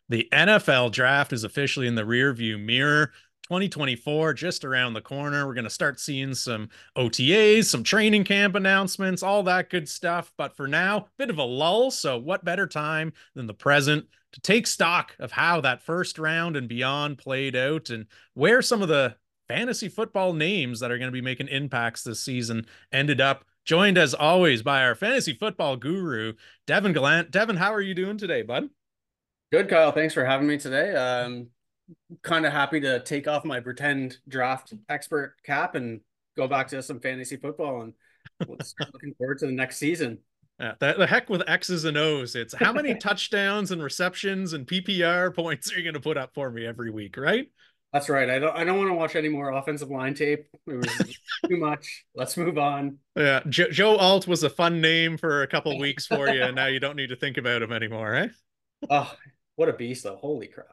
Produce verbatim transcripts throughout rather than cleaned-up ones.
The N F L draft is officially in the rearview mirror. twenty twenty-four just around the corner. We're going to start seeing some O T As, some training camp announcements, all that good stuff. But for now, bit of a lull. So, what better time than the present to take stock of how that first round and beyond played out and where some of the fantasy football names that are going to be making impacts this season ended up. Joined as always by our fantasy football guru, Devin Gallant. Devin, how are you doing today, bud? Good, Kyle. Thanks for having me today. Um, kind of happy to take off my pretend draft expert cap and go back to some fantasy football, and let's looking forward to the next season. Yeah, the, the heck with X's and O's. It's how many touchdowns and receptions and P P R points are you going to put up for me every week, right? That's right. I don't I don't want to watch any more offensive line tape. It was too much. Let's move on. Yeah, jo- Joe Alt was a fun name for a couple weeks for you, and now you don't need to think about him anymore, eh? Oh, what a beast though. Holy crap.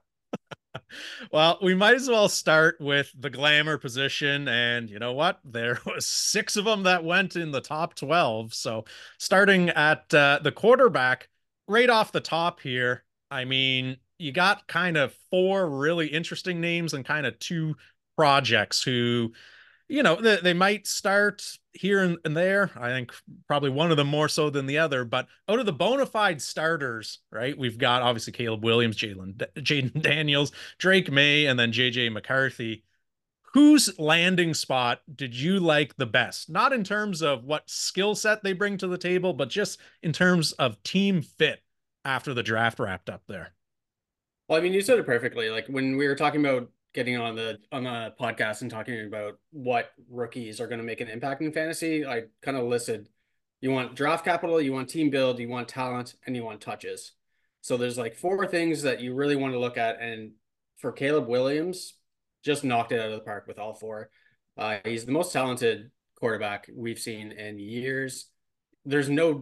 Well, we might as well start with the glamour position. And you know what? There was six of them that went in the top twelve. So starting at uh, the quarterback, right off the top here, I mean, you got kind of four really interesting names and kind of two projects who you know, they, they might start here and, and there. I think probably one of them more so than the other. But out of the bona fide starters, right, we've got obviously Caleb Williams, Jalen, Jaden Daniels, Drake May, and then J J McCarthy. Whose landing spot did you like the best? Not in terms of what skill set they bring to the table, but just in terms of team fit after the draft wrapped up there. Well, I mean, you said it perfectly. Like when we were talking about getting on the on the podcast and talking about what rookies are going to make an impact in fantasy, I kind of listed you want draft capital, you want team build, you want talent, and you want touches. So there's like four things that you really want to look at. And for Caleb Williams, just knocked it out of the park with all four. Uh, he's the most talented quarterback we've seen in years. There's no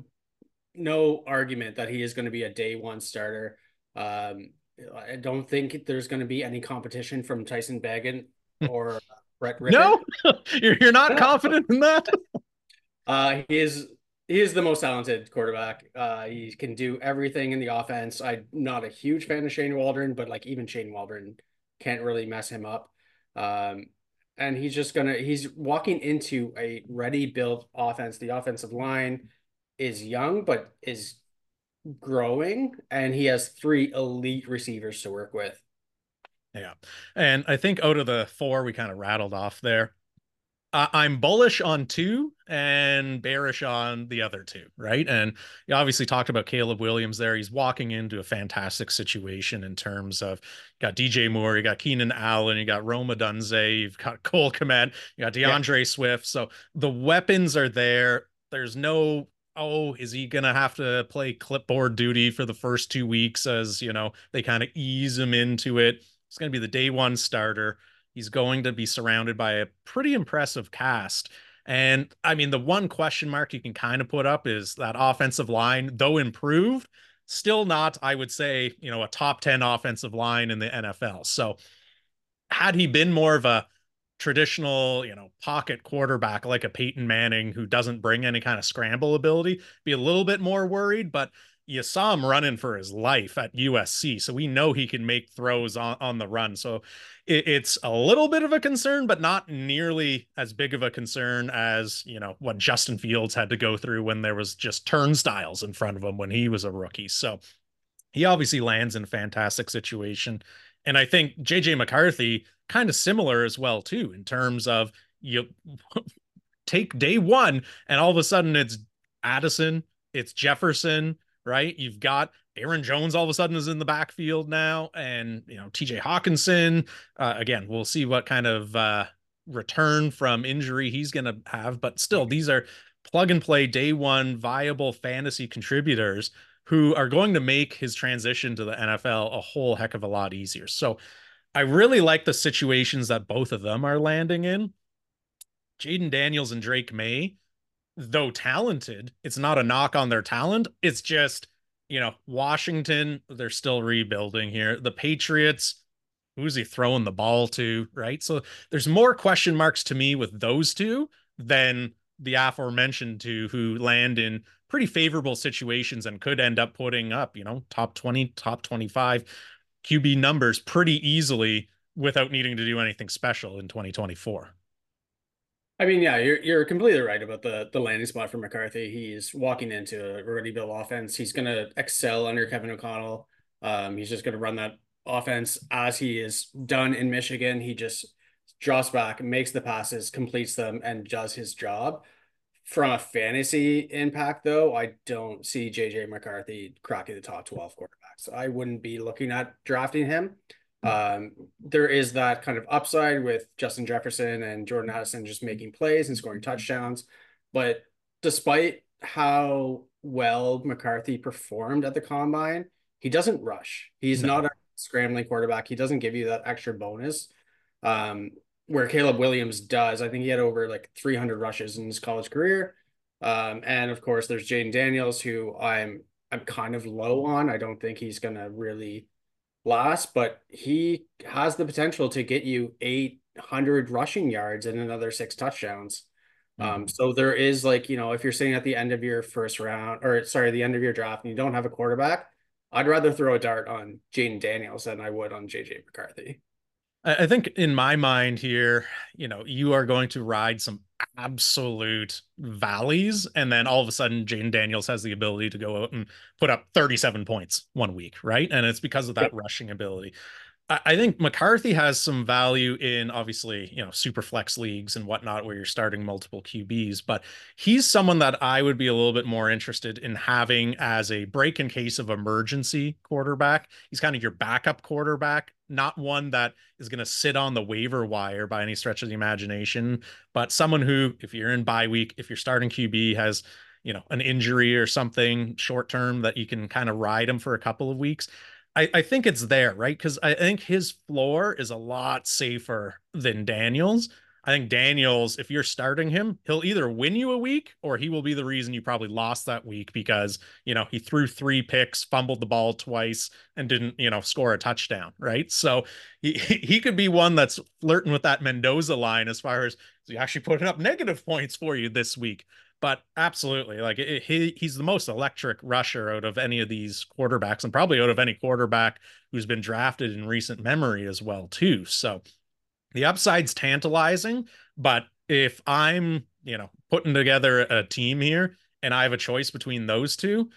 no argument that he is going to be a day one starter. Um, I don't think there's going to be any competition from Tyson Bagent or Brett Rippon. No, you're, you're not confident in that? Uh, he is he is the most talented quarterback. Uh, he can do everything in the offense. I'm not a huge fan of Shane Waldron, but like even Shane Waldron can't really mess him up. Um, and he's just gonna he's walking into a ready built offense. The offensive line is young, but is growing, and he has three elite receivers to work with. Yeah. And I think out of the four we kind of rattled off there, uh, I'm bullish on two and bearish on the other two, right? And you obviously talked about Caleb Williams there. He's walking into a fantastic situation in terms of you got D J Moore, you got Keenan Allen, you got Roma Dunze, you've got Cole Kmet, you got Yeah. DeAndre Swift. So the weapons are there. There's no, oh, is he going to have to play clipboard duty for the first two weeks as, you know, they kind of ease him into it? It's going to be the day one starter. He's going to be surrounded by a pretty impressive cast. And I mean, the one question mark you can kind of put up is that offensive line, though improved, still not, I would say, you know, a top ten offensive line in the N F L. So had he been more of a traditional, you know, pocket quarterback like a Peyton Manning who doesn't bring any kind of scramble ability, be a little bit more worried. But you saw him running for his life at U S C, so we know he can make throws on, on the run. So it, it's a little bit of a concern, but not nearly as big of a concern as, you know, what Justin Fields had to go through when there was just turnstiles in front of him when he was a rookie. So he obviously lands in a fantastic situation. And I think J J McCarthy kind of similar as well, too, in terms of you take day one and all of a sudden it's Addison, it's Jefferson, right? You've got Aaron Jones all of a sudden is in the backfield now, and you know T J Hawkinson. Uh, again, we'll see what kind of uh, return from injury he's going to have, but still, these are plug and play day one viable fantasy contributors who are going to make his transition to the N F L a whole heck of a lot easier. So I really like the situations that both of them are landing in. Jaden Daniels and Drake May, though talented, it's not a knock on their talent. It's just, you know, Washington, they're still rebuilding here. The Patriots, who's he throwing the ball to, right? So there's more question marks to me with those two than the aforementioned two who land in pretty favorable situations and could end up putting up, you know, top twenty, top twenty-five. Q B numbers pretty easily without needing to do anything special in twenty twenty-four. I mean, yeah, you're you're completely right about the the landing spot for McCarthy. He's walking into a already built offense. He's going to excel under Kevin O'Connell. Um, he's just going to run that offense as he is done in Michigan. He just drops back, makes the passes, completes them, and does his job. From a fantasy impact, though, I don't see J J McCarthy cracking the top twelve quarterbacks. I wouldn't be looking at drafting him. Um, there is that kind of upside with Justin Jefferson and Jordan Addison just making plays and scoring touchdowns. But despite how well McCarthy performed at the combine, he doesn't rush. He's No. not a scrambling quarterback. He doesn't give you that extra bonus. Um, where Caleb Williams does. I think he had over like three hundred rushes in his college career. Um, and of course, there's Jaden Daniels, who I'm I'm kind of low on. I don't think he's gonna really last, but he has the potential to get you eight hundred rushing yards and another six touchdowns. Um, Mhm. so there is like, you know, if you're sitting at the end of your first round, or sorry, the end of your draft and you don't have a quarterback, I'd rather throw a dart on Jaden Daniels than I would on J J McCarthy. I think in my mind here, you know, you are going to ride some absolute valleys, and then all of a sudden, Jaden Daniels has the ability to go out and put up thirty-seven points one week, right? And it's because of that rushing ability. I think McCarthy has some value in obviously, you know, super flex leagues and whatnot where you're starting multiple Q Bs, but he's someone that I would be a little bit more interested in having as a break in case of emergency quarterback. He's kind of your backup quarterback, not one that is going to sit on the waiver wire by any stretch of the imagination, but someone who, if you're in bye week, if you're starting Q B, has, you know, an injury or something short term that you can kind of ride him for a couple of weeks. I, I think it's there, right? Because I think his floor is a lot safer than Daniels. I think Daniels, if you're starting him, he'll either win you a week or he will be the reason you probably lost that week because, you know, he threw three picks, fumbled the ball twice, and didn't, you know, score a touchdown, right? So he he could be one that's flirting with that Mendoza line as far as he actually putting up negative points for you this week. But absolutely, like it, he he's the most electric rusher out of any of these quarterbacks, and probably out of any quarterback who's been drafted in recent memory as well, too. So the upside's tantalizing, but if I'm, you know, putting together a team here and I have a choice between those two,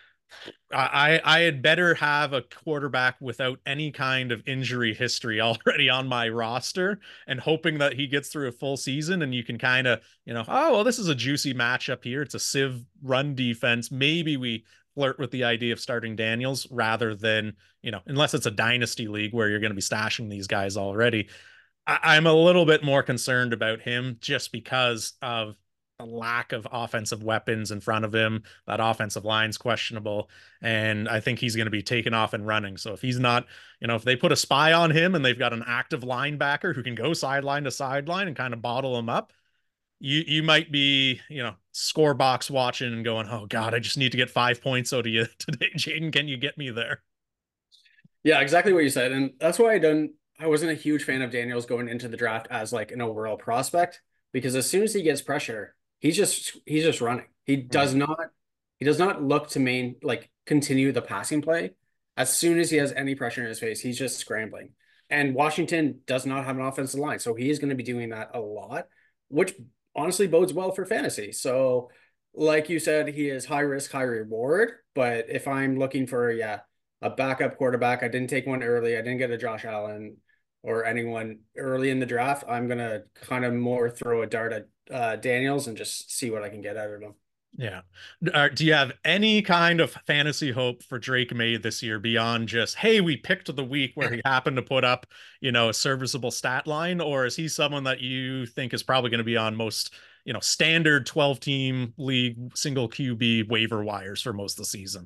I I had better have a quarterback without any kind of injury history already on my roster and hoping that he gets through a full season and you can kind of, you know, oh, well, this is a juicy matchup here. It's a Civ run defense. Maybe we flirt with the idea of starting Daniels rather than, you know, unless it's a dynasty league where you're going to be stashing these guys already. I, I'm a little bit more concerned about him just because of a lack of offensive weapons in front of him. That offensive line's questionable, and I think he's going to be taken off and running. So if he's not, you know, if they put a spy on him and they've got an active linebacker who can go sideline to sideline and kind of bottle him up, you you might be, you know, score box watching and going, oh God, I just need to get five points out of you today, Jaden. Can you get me there? Yeah, exactly what you said. And that's why I don't I wasn't a huge fan of Daniels going into the draft as like an overall prospect because as soon as he gets pressure, he's just he's just running. He does Mhm. not he does not look to main like continue the passing play. As soon as he has any pressure in his face, he's just scrambling. And Washington does not have an offensive line, so he is going to be doing that a lot, which honestly bodes well for fantasy. So, like you said, he is high risk, high reward. But if I'm looking for, yeah, a backup quarterback. I didn't take one early. I didn't get a Josh Allen or anyone early in the draft. I'm gonna kind of more throw a dart at uh, Daniels and just see what I can get out of him. Yeah. Uh, do you have any kind of fantasy hope for Drake May this year beyond just, hey, we picked the week where he happened to put up, you know, a serviceable stat line? Or is he someone that you think is probably going to be on most, you know, standard twelve team league single Q B waiver wires for most of the season?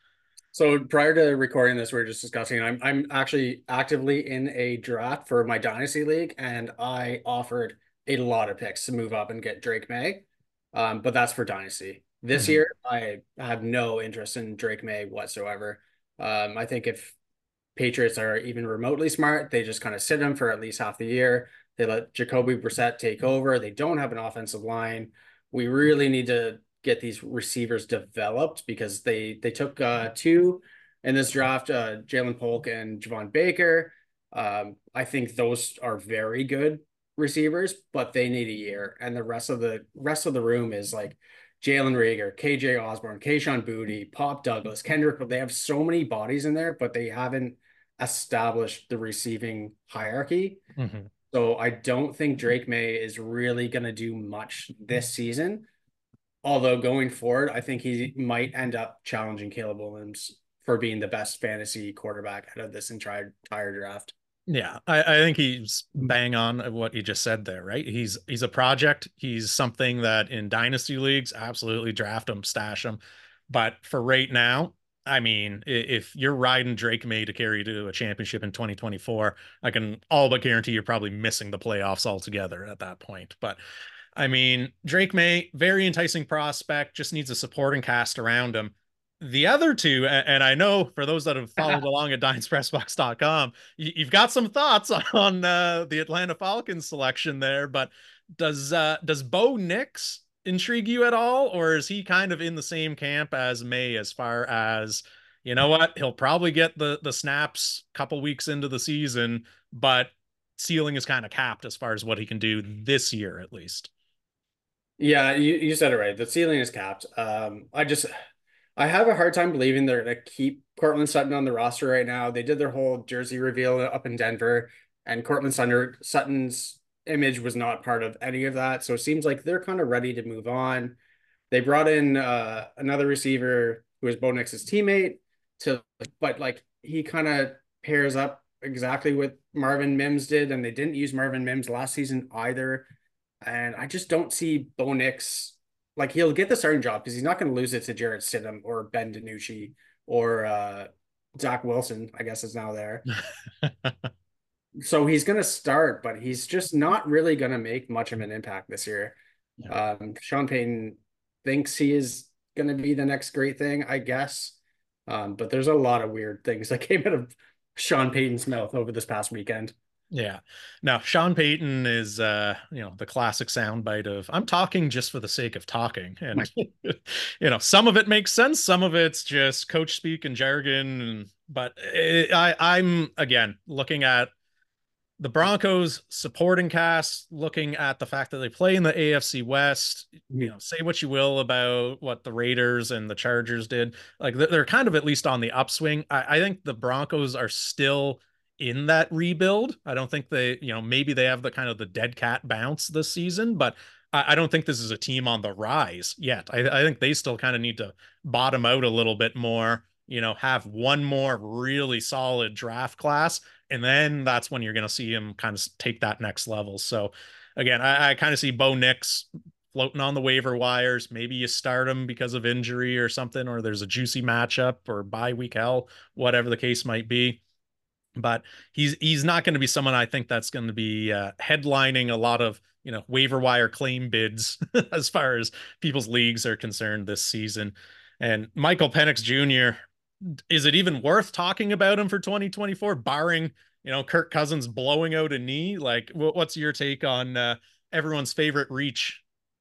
So prior to recording this, we were just discussing. I'm I'm actually actively in a draft for my dynasty league, and I offered a lot of picks to move up and get Drake May. Um, but that's for dynasty. This Mhm. year, I have no interest in Drake May whatsoever. Um, I think if Patriots are even remotely smart, they just kind of sit him for at least half the year. They let Jacoby Brissett take over. They don't have an offensive line. We really need to get these receivers developed because they they took uh, two in this draft, uh, Jalen Polk and Javon Baker. Um, I think those are very good receivers, but they need a year. And the rest of the rest of the room is like Jalen Reagor, K J Osborne, Kayshon Boutte, Pop Douglas, Kendrick. They have so many bodies in there, but they haven't established the receiving hierarchy. Mm-hmm. So I don't think Drake May is really going to do much this season. Although going forward, I think he might end up challenging Caleb Williams for being the best fantasy quarterback out of this entire entire draft. Yeah, I, I think he's bang on what you just said there, right? He's he's a project. He's something that in dynasty leagues, absolutely draft him, stash him. But for right now, I mean, if you're riding Drake May to carry you to a championship in twenty twenty-four, I can all but guarantee you're probably missing the playoffs altogether at that point. But I mean, Drake May, very enticing prospect, just needs a supporting cast around him. The other two, and I know for those that have followed along at dines press box dot com, you've got some thoughts on uh, the Atlanta Falcons selection there, but does uh, does Bo Nix intrigue you at all, or is he kind of in the same camp as May as far as, you know what, he'll probably get the the snaps a couple weeks into the season, but ceiling is kind of capped as far as what he can do this year at least? Yeah, you, you said it right. The ceiling is capped. Um, I just I have a hard time believing they're gonna keep Cortland Sutton on the roster right now. They did their whole jersey reveal up in Denver, and Cortland Sutton, Sutton's image was not part of any of that. So it seems like they're kind of ready to move on. They brought in uh, another receiver who is Bo Nix's teammate to, but like he kind of pairs up exactly what Marvin Mims did, and they didn't use Marvin Mims last season either. And I just don't see Bo Nix, like he'll get the starting job because he's not going to lose it to Jarrett Stidham or Ben DiNucci or uh, Zach Wilson, I guess is now there. So he's going to start, but he's just not really going to make much of an impact this year. Yeah. Um, Sean Payton thinks he is going to be the next great thing, I guess. Um, but there's a lot of weird things that came out of Sean Payton's mouth over this past weekend. Yeah. Now, Sean Payton is, uh, you know, the classic soundbite of I'm talking just for the sake of talking. And, you know, some of it makes sense. Some of it's just coach speak and jargon. But it, I, I'm, again, looking at the Broncos supporting cast, looking at the fact that they play in the A F C West, you know, say what you will about what the Raiders and the Chargers did. Like they're kind of at least on the upswing. I, I think the Broncos are still in that rebuild. I don't think they, you know, maybe they have the kind of the dead cat bounce this season, but I, I don't think this is a team on the rise yet. I, I think they still kind of need to bottom out a little bit more, you know, have one more really solid draft class. And then that's when you're going to see him kind of take that next level. So again, I, I kind of see Bo Nix floating on the waiver wires. Maybe you start him because of injury or something, or there's a juicy matchup or bye week hell, whatever the case might be. But he's he's not going to be someone I think that's going to be uh, headlining a lot of, you know, waiver wire claim bids as far as people's leagues are concerned this season. And Michael Penix Junior, is it even worth talking about him for twenty twenty-four, barring, you know, Kirk Cousins blowing out a knee? Like, what's your take on uh, everyone's favorite reach?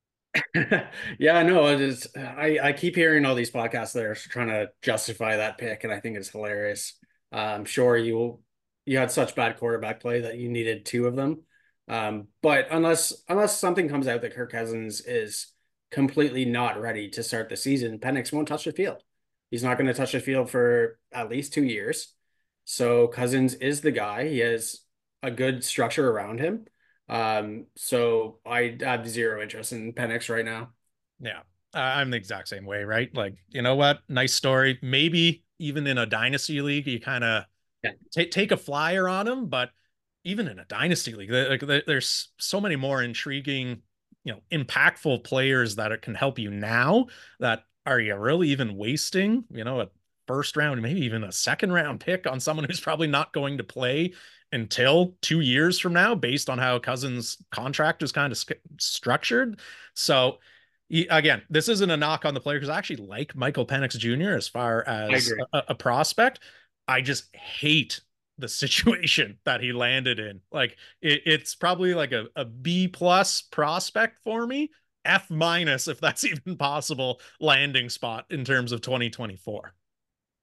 Yeah, no, it is. I, I keep hearing all these podcasts that are trying to justify that pick, and I think it's hilarious. I'm sure you you had such bad quarterback play that you needed two of them. Um, but unless unless something comes out that Kirk Cousins is completely not ready to start the season, Penix won't touch the field. He's not going to touch the field for at least two years. So Cousins is the guy. He has a good structure around him. Um, so I have zero interest in Penix right now. Yeah, I'm the exact same way, right? Like, you know what? Nice story. Maybe even in a dynasty league, you kind of Yeah. take take a flyer on him, but even in a dynasty league, like there's so many more intriguing, you know, impactful players that can help you now. That are you really even wasting, you know, a first round, maybe even a second round pick on someone who's probably not going to play until two years from now, based on how Cousins' contract is kind of sk- structured. So he, again, this isn't a knock on the player because I actually like Michael Penix Junior as far I as agree. a, a prospect. I just hate the situation that he landed in. Like it, it's probably like a, a B plus prospect for me, F minus if that's even possible landing spot in terms of twenty twenty-four.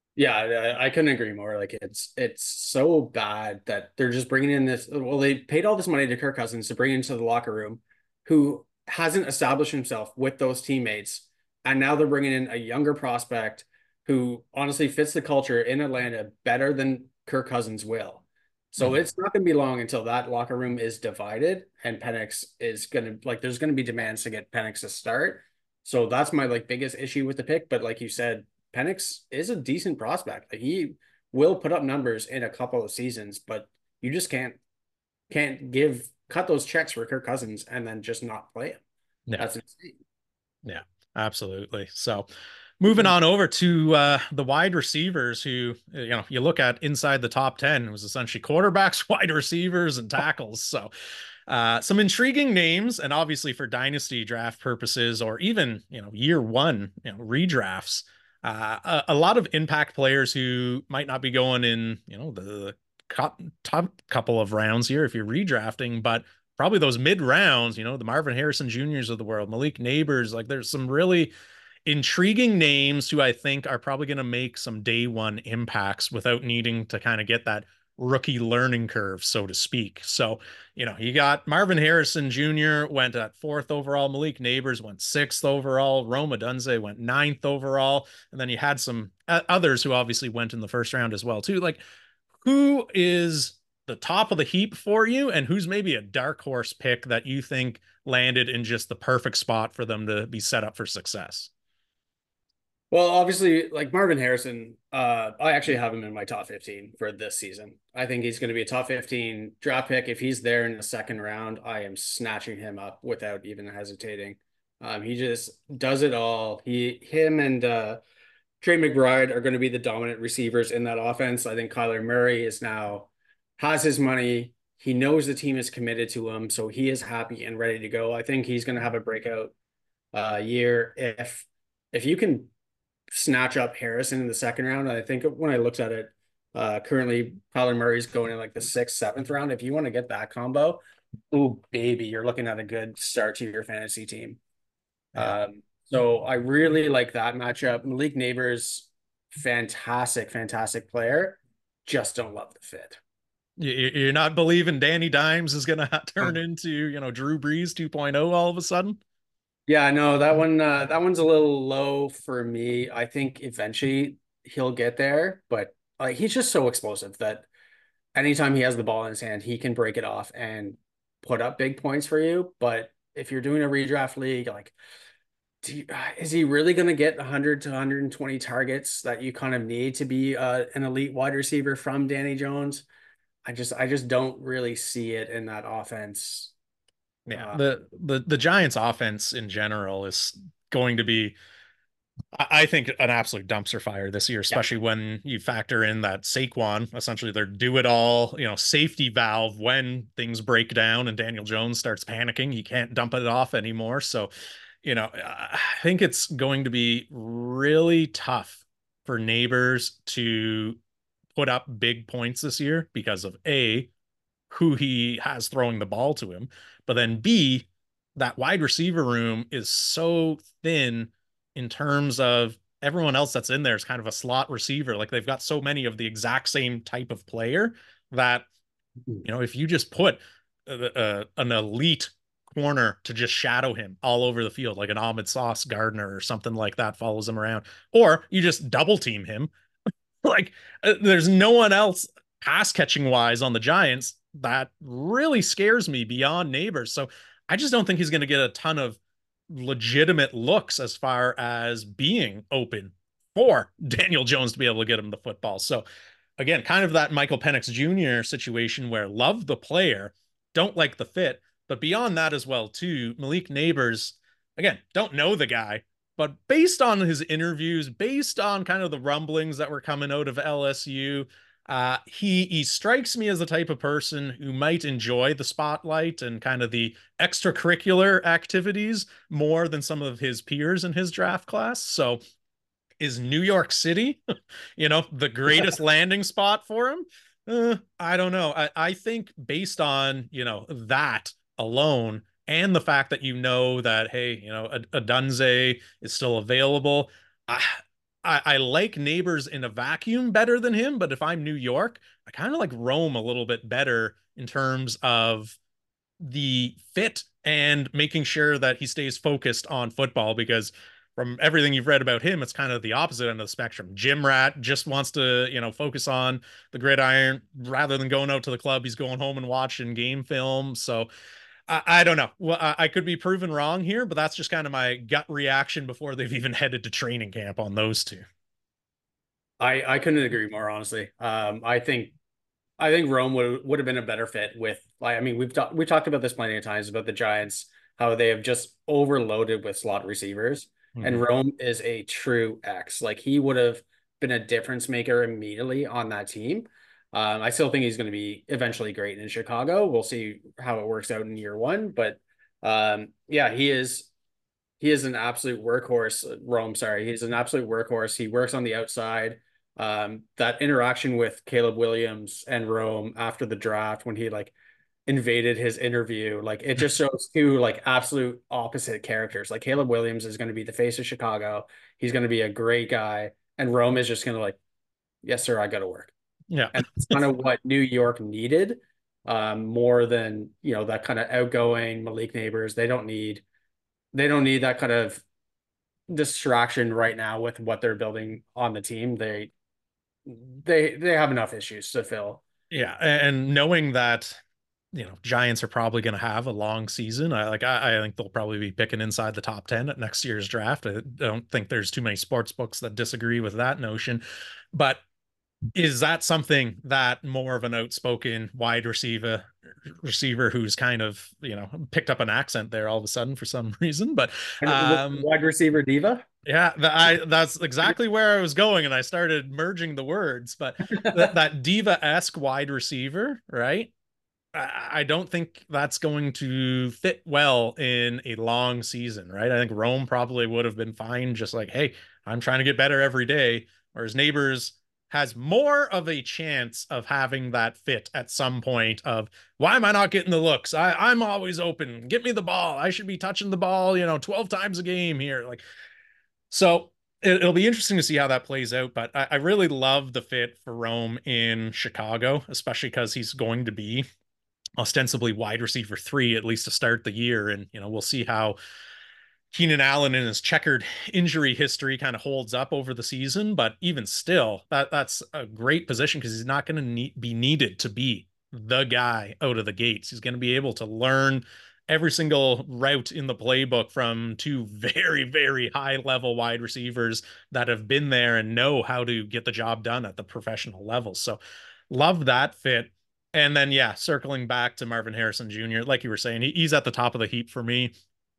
Yeah, I, I couldn't agree more. Like it's it's so bad that they're just bringing in this. Well, they paid all this money to Kirk Cousins to bring into the locker room, who hasn't established himself with those teammates, and now they're bringing in a younger prospect who honestly fits the culture in Atlanta better than Kirk Cousins will. So Mhm. it's not going to be long until that locker room is divided, and Penix is going to like. There's going to be demands to get Penix to start. So that's my like biggest issue with the pick. But like you said, Penix is a decent prospect. Like he will put up numbers in a couple of seasons, but you just can't can't give cut those checks for Kirk Cousins and then just not play him. Yeah. That's insane. Yeah, absolutely. So moving on over to uh, the wide receivers who, you know, you look at inside the top ten, it was essentially quarterbacks, wide receivers, and tackles. So uh, some intriguing names, and obviously for dynasty draft purposes, or even, you know, year one, you know, redrafts, uh, a, a lot of impact players who might not be going in, you know, the top, top couple of rounds here if you're redrafting, but probably those mid rounds, you know, the Marvin Harrison Juniors of the world, Malik Neighbors, like there's some really intriguing names who I think are probably going to make some day one impacts without needing to kind of get that rookie learning curve, so to speak. So, you know, you got Marvin Harrison Junior went at fourth overall, Malik Neighbors went sixth overall, Rome Odunze went ninth overall, and then you had some others who obviously went in the first round as well, too. Like, who is the top of the heap for you, and who's maybe a dark horse pick that you think landed in just the perfect spot for them to be set up for success? Well, obviously, like Marvin Harrison, uh, I actually have him in my top fifteen for this season. I think he's going to be a top fifteen draft pick. If he's there in the second round, I am snatching him up without even hesitating. Um, he just does it all. He, him, and uh, Trey McBride are going to be the dominant receivers in that offense. I think Kyler Murray is now has his money. He knows the team is committed to him, so he is happy and ready to go. I think he's going to have a breakout uh, year if if you can snatch up Harrison in the second round. I think when I looked at it, uh, currently Kyler Murray's going in like the sixth, seventh round. If you want to get that combo, oh baby, you're looking at a good start to your fantasy team. Yeah. Um, so I really like that matchup. Malik Neighbors, fantastic, fantastic player. Just don't love the fit. You're not believing Danny Dimes is going to turn into, you know, Drew Brees 2.0 all of a sudden? Yeah, no, that one uh, that one's a little low for me. I think eventually he'll get there, but like he's just so explosive that anytime he has the ball in his hand, he can break it off and put up big points for you. But if you're doing a redraft league, like, do you, is he really going to get one hundred to one hundred twenty targets that you kind of need to be uh, an elite wide receiver from Danny Jones? I just, I just don't really see it in that offense. Yeah, Uh, the the the Giants offense in general is going to be, I think, an absolute dumpster fire this year, yeah. especially when you factor in that Saquon, essentially their do it all, you know, safety valve when things break down and Daniel Jones starts panicking. He can't dump it off anymore. So, you know, I think it's going to be really tough for Neighbors to put up big points this year because of A, who he has throwing the ball to him, but then B, that wide receiver room is so thin in terms of everyone else that's in there is kind of a slot receiver. Like they've got so many of the exact same type of player that, you know, if you just put a, a, an elite corner to just shadow him all over the field, like an Ahmed Sauce Gardner or something like that follows him around, or you just double team him, like uh, there's no one else pass catching wise on the Giants that really scares me beyond Neighbors. So I just don't think he's going to get a ton of legitimate looks as far as being open for Daniel Jones to be able to get him the football. So again, kind of that Michael Penix Junior situation where love the player, don't like the fit, but beyond that as well too, Malik Neighbors, again, don't know the guy, but based on his interviews, based on kind of the rumblings that were coming out of L S U, uh, he he strikes me as the type of person who might enjoy the spotlight and kind of the extracurricular activities more than some of his peers in his draft class. So is New York City, you know, the greatest landing spot for him? Uh, I don't know. I, I think based on, you know, that alone and the fact that you know that, hey, you know, a, a Dunze is still available, I, I, I like Neighbors in a vacuum better than him, but if I'm New York, I kind of like Rome a little bit better in terms of the fit and making sure that he stays focused on football, because from everything you've read about him, it's kind of the opposite end of the spectrum. Gym rat, just wants to, you know, focus on the gridiron rather than going out to the club. He's going home and watching game film. So I, I don't know. Well, I, I could be proven wrong here, but that's just kind of my gut reaction before they've even headed to training camp on those two. I I couldn't agree more, honestly. Um, I think I think Rome would would have been a better fit with. Like, I mean, we've talked we talked about this plenty of times about the Giants, how they have just overloaded with slot receivers, and Mhm. Rome is a true X. Like he would have been a difference maker immediately on that team. Um, I still think he's going to be eventually great in Chicago. We'll see how it works out in year one, but um, yeah, he is he is an absolute workhorse. Rome, sorry, he's an absolute workhorse. He works on the outside. Um, that interaction with Caleb Williams and Rome after the draft when he like invaded his interview, like it just shows two like absolute opposite characters. Like Caleb Williams is going to be the face of Chicago. He's going to be a great guy, and Rome is just going to like, yes, sir, I got to work. Yeah. And that's kind of what New York needed, um, more than you know that kind of outgoing Malik Neighbors. They don't need they don't need that kind of distraction right now with what they're building on the team. They they they have enough issues to fill. Yeah. And knowing that, you know, Giants are probably going to have a long season. I like, I, I think they'll probably be picking inside the top ten at next year's draft. I don't think there's too many sports books that disagree with that notion. But is that something that more of an outspoken wide receiver receiver who's kind of, you know, picked up an accent there all of a sudden for some reason? But And um wide receiver diva. yeah, the, I that's exactly where I was going, and I started merging the words. But that that diva-esque wide receiver, right? I, I don't think that's going to fit well in a long season, right? I think Rome probably would have been fine, just like, hey, I'm trying to get better every day. Whereas Neighbors has more of a chance of having that fit at some point of why am I not getting the looks? I, I'm always open. Get me the ball. I should be touching the ball, you know, twelve times a game here. Like, so it, will be interesting to see how that plays out. But I, I really love the fit for Rome in Chicago, especially because he's going to be ostensibly wide receiver three, at least to start the year. And, you know, we'll see how Keenan Allen in his checkered injury history kind of holds up over the season. But even still, that that's a great position because he's not going to need, be needed to be the guy out of the gates. He's going to be able to learn every single route in the playbook from two very, very high level wide receivers that have been there and know how to get the job done at the professional level. So love that fit. And then, yeah, circling back to Marvin Harrison Junior, like you were saying, he, he's at the top of the heap for me.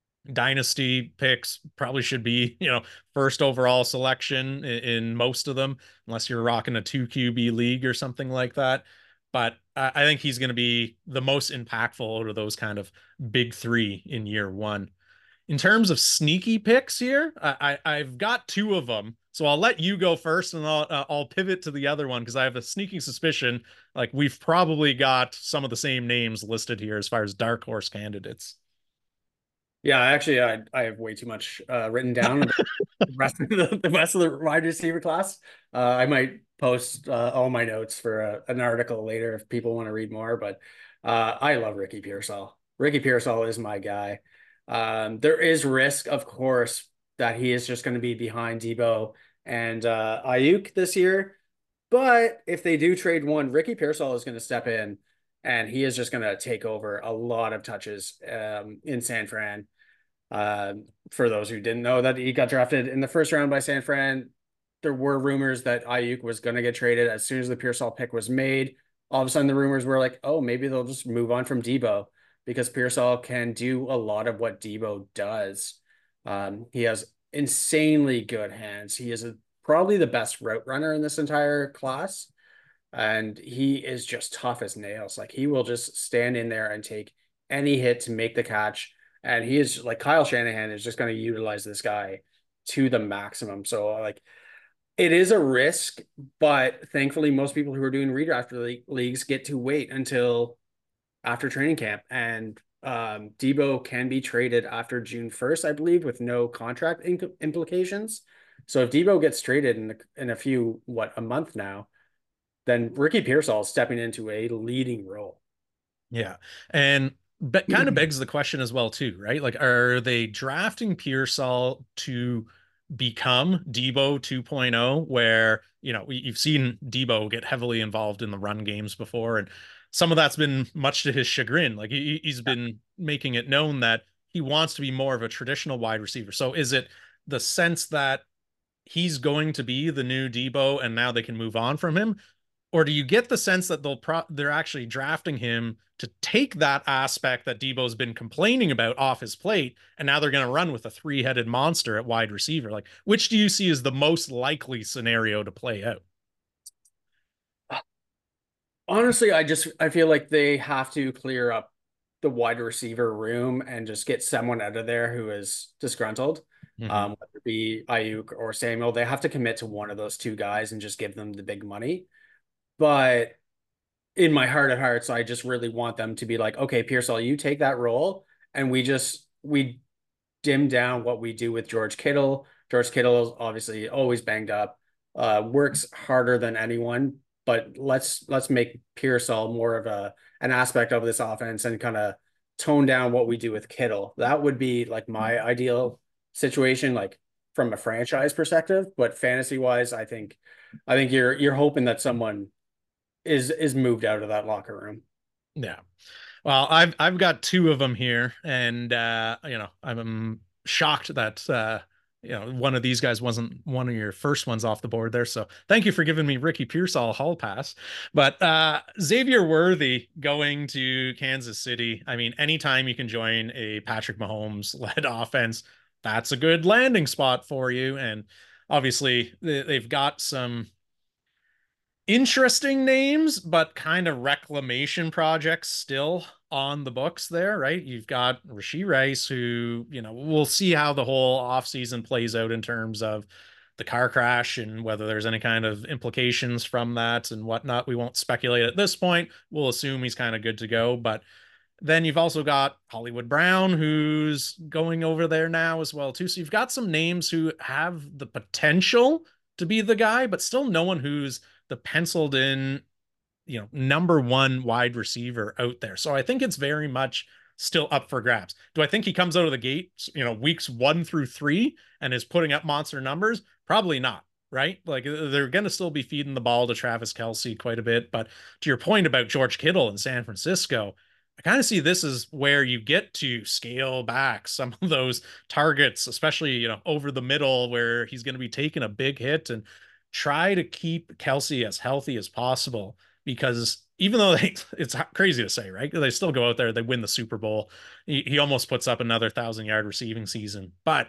Dynasty picks probably should be, you know, first overall selection in, in most of them, unless you're rocking a two Q B league or something like that. But I, I think he's going to be the most impactful out of those kind of big three in year one. In terms of sneaky picks here, I, I I've got two of them, so I'll let you go first, and I'll uh, I'll pivot to the other one because I have a sneaking suspicion like we've probably got some of the same names listed here as far as dark horse candidates. Yeah, actually, I I have way too much uh, written down about the rest of the, the rest of the wide receiver class. Uh, I might post uh, all my notes for a, an article later if people want to read more. But uh, I love Ricky Pearsall. Ricky Pearsall is my guy. Um, there is risk, of course, that he is just going to be behind Debo and uh, Ayuk this year. But if they do trade one, Ricky Pearsall is going to step in and he is just going to take over a lot of touches um, in San Fran. Uh, for those who didn't know that he got drafted in the first round by San Fran, there were rumors that Ayuk was going to get traded as soon as the Pearsall pick was made. All of a sudden, the rumors were like, oh, maybe they'll just move on from Debo because Pearsall can do a lot of what Debo does. Um, he has insanely good hands. He is a, probably the best route runner in this entire class. And he is just tough as nails. Like he will just stand in there and take any hit to make the catch. And he is like Kyle Shanahan is just going to utilize this guy to the maximum. So like it is a risk, but thankfully most people who are doing redraft le- leagues get to wait until after training camp. And um, Debo can be traded after June first, I believe, with no contract in- implications. So if Debo gets traded in a, in a few, what, a month now, then Ricky Pearsall is stepping into a leading role. Yeah. And but kind of begs the question as well too, right? Like, are they drafting Pearsall to become Debo 2.0, where, you know, you've seen Debo get heavily involved in the run games before, and some of that's been much to his chagrin. Like he, he's been making it known that he wants to be more of a traditional wide receiver. So is it the sense that he's going to be the new Debo and now they can move on from him? Or do you get the sense that they'll pro- they're actually drafting him to take that aspect that Debo's been complaining about off his plate, and now they're going to run with a three-headed monster at wide receiver? Like, which do you see as the most likely scenario to play out? Honestly, I just I feel like they have to clear up the wide receiver room and just get someone out of there who is disgruntled. Mm-hmm. Um, whether it be Ayuk or Samuel, they have to commit to one of those two guys and just give them the big money. But in my heart of hearts, I just really want them to be like, okay, Pearsall, you take that role, and we just we dim down what we do with George Kittle. George Kittle is obviously always banged up, uh, works harder than anyone, but let's let's make Pearsall more of a an aspect of this offense and kind of tone down what we do with Kittle. That would be like my ideal situation, like from a franchise perspective. But fantasy wise, I think I think you're you're hoping that someone is is moved out of that locker room. Yeah. Well, I've I've got two of them here, and uh, you know, I'm shocked that uh, you know, one of these guys wasn't one of your first ones off the board there. So thank you for giving me Ricky Pearsall hall pass. But uh, Xavier Worthy going to Kansas City. I mean, anytime you can join a Patrick Mahomes led offense, that's a good landing spot for you. And obviously, they've got some interesting names, but kind of reclamation projects still on the books there, right? You've got Rashee Rice, who, you know, we'll see how the whole offseason plays out in terms of the car crash and whether there's any kind of implications from that and whatnot. We won't speculate at this point. We'll assume he's kind of good to go. But then you've also got Hollywood Brown, who's going over there now as well, too. So you've got some names who have the potential to be the guy, but still no one who's the penciled in, you know, number one wide receiver out there. So I think it's very much still up for grabs. Do I think he comes out of the gate, you know, weeks one through three and is putting up monster numbers? Probably not. Right? Like they're going to still be feeding the ball to Travis Kelce quite a bit. But to your point about George Kittle in San Francisco, I kind of see this as where you get to scale back some of those targets, especially, you know, over the middle where he's going to be taking a big hit, and try to keep Kelce as healthy as possible. Because even though they, it's crazy to say, right? They still go out there, they win the Super Bowl. He, he almost puts up another thousand yard receiving season, but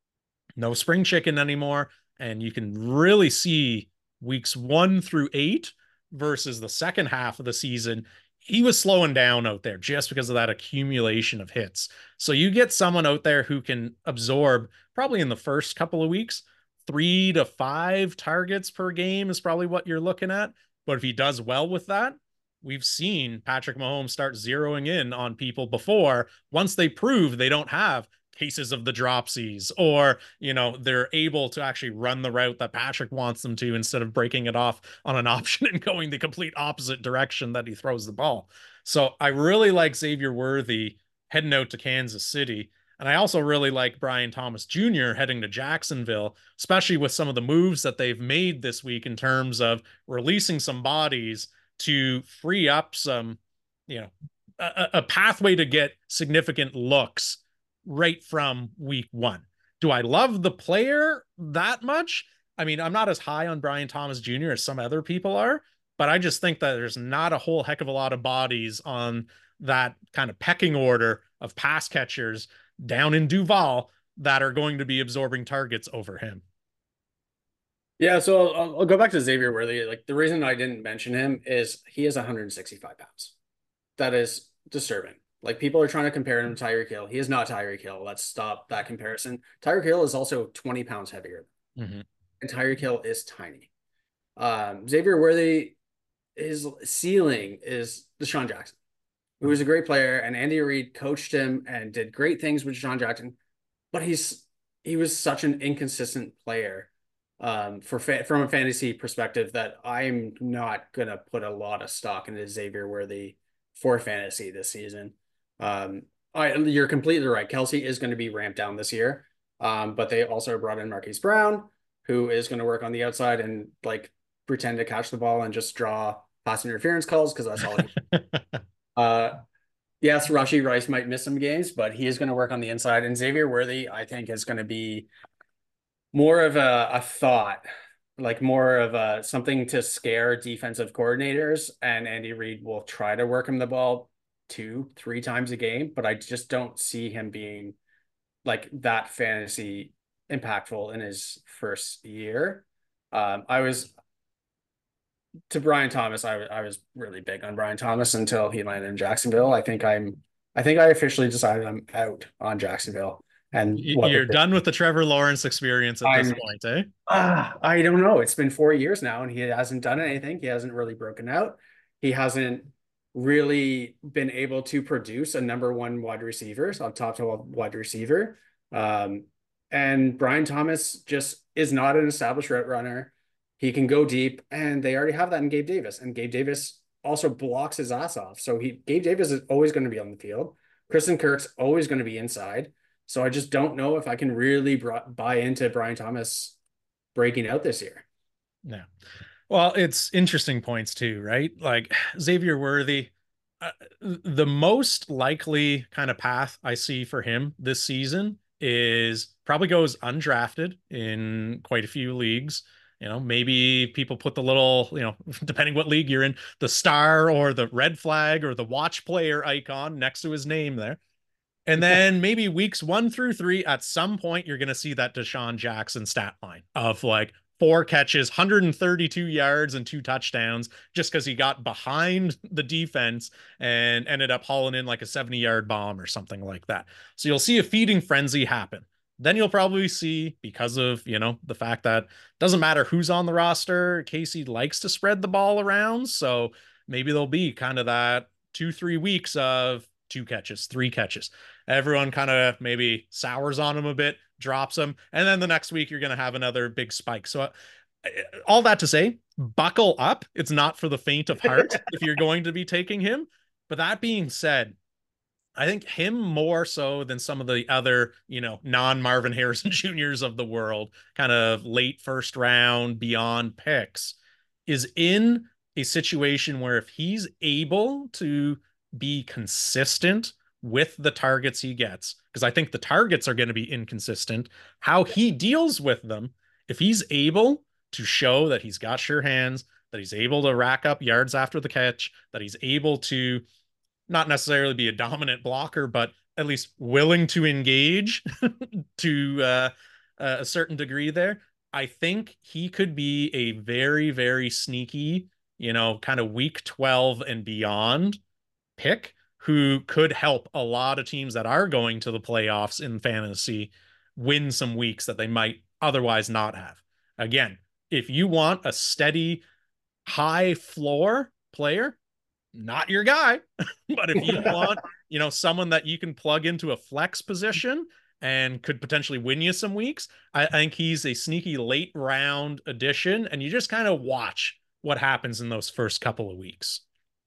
no spring chicken anymore. And you can really see weeks one through eight versus the second half of the season. He was slowing down out there just because of that accumulation of hits. So you get someone out there who can absorb probably in the first couple of weeks, three to five targets per game is probably what you're looking at. But if he does well with that, we've seen Patrick Mahomes start zeroing in on people before once they prove they don't have cases of the dropsies, or, you know, they're able to actually run the route that Patrick wants them to instead of breaking it off on an option and going the complete opposite direction that he throws the ball. So I really like Xavier Worthy heading out to Kansas City. And I also really like Brian Thomas Junior heading to Jacksonville, especially with some of the moves that they've made this week in terms of releasing some bodies to free up some, you know, a, a pathway to get significant looks right from week one. Do I love the player that much? I mean, I'm not as high on Brian Thomas Junior as some other people are, but I just think that there's not a whole heck of a lot of bodies on that kind of pecking order of pass catchers down in Duval that are going to be absorbing targets over him. Yeah, so I'll, I'll go back to Xavier Worthy. Like the reason I didn't mention him is he is one hundred sixty-five pounds. That is disturbing. Like people are trying to compare him to Tyreek Hill. He is not Tyreek Hill. Let's stop that comparison. Tyreek Hill is also twenty pounds heavier, Mm-hmm. and Tyreek Hill is tiny. Um, Xavier Worthy, his ceiling is Deshaun Jackson, who is a great player, and Andy Reid coached him and did great things with Deshaun Jackson. But he's he was such an inconsistent player um, for fa from a fantasy perspective that I'm not gonna put a lot of stock into Xavier Worthy for fantasy this season. Um, I, you're completely right. Kelsey is going to be ramped down this year, um, but they also brought in Marquise Brown, who is going to work on the outside and like pretend to catch the ball and just draw pass interference calls because that's all he. Uh, yes, Rashi Rice might miss some games, but he is going to work on the inside. And Xavier Worthy, I think, is going to be more of a, a thought, like more of a something to scare defensive coordinators. And Andy Reid will try to work him the ball two, three times a game, but I just don't see him being like that fantasy impactful in his first year. Um, I was to Brian Thomas. I, I was really big on Brian Thomas until he landed in Jacksonville. I think I'm, I think I officially decided I'm out on Jacksonville and what You're done with the Trevor Lawrence experience at this I'm point, eh? uh, I don't know. It's been four years now, and he hasn't done anything. He hasn't really broken out. He hasn't really been able to produce a number one wide receiver, so top twelve wide receiver. Um, and Brian Thomas just is not an established route runner. He can go deep, and they already have that in Gabe Davis. And Gabe Davis also blocks his ass off. So he Gabe Davis is always going to be on the field. Kristen Kirk's always going to be inside. So I just don't know if I can really buy into Brian Thomas breaking out this year. Yeah. Well, it's interesting points too, right? Like Xavier Worthy, uh, the most likely kind of path I see for him this season is probably goes undrafted in quite a few leagues. You know, maybe people put the little, you know, depending what league you're in, the star or the red flag or the watch player icon next to his name there. And then maybe weeks one through three, at some point, you're going to see that Deshaun Jackson stat line of like four catches, one hundred thirty-two yards, and two touchdowns, just because he got behind the defense and ended up hauling in like a seventy yard bomb or something like that. So you'll see a feeding frenzy happen. Then you'll probably see, because of, you know, the fact that it doesn't matter who's on the roster, Casey likes to spread the ball around. So maybe there'll be kind of that two, three weeks of two catches, three catches. Everyone kind of maybe sours on him a bit, drops him, and then the next week you're going to have another big spike. So, uh, all that to say, buckle up. It's not for the faint of heart if you're going to be taking him. But that being said, I think him more so than some of the other, you know, non Marvin Harrison Juniors of the world, kind of late first round, beyond picks, is in a situation where if he's able to be consistent with the targets he gets, because I think the targets are going to be inconsistent, how he deals with them, if he's able to show that he's got sure hands, that he's able to rack up yards after the catch, that he's able to not necessarily be a dominant blocker, but at least willing to engage to uh, a certain degree there, I think he could be a very, very sneaky, you know, kind of week twelve and beyond pick who could help a lot of teams that are going to the playoffs in fantasy win some weeks that they might otherwise not have. Again, if you want a steady, high floor player, not your guy. But if you want, you know, someone that you can plug into a flex position and could potentially win you some weeks, I, I think he's a sneaky late round addition, and you just kind of watch what happens in those first couple of weeks.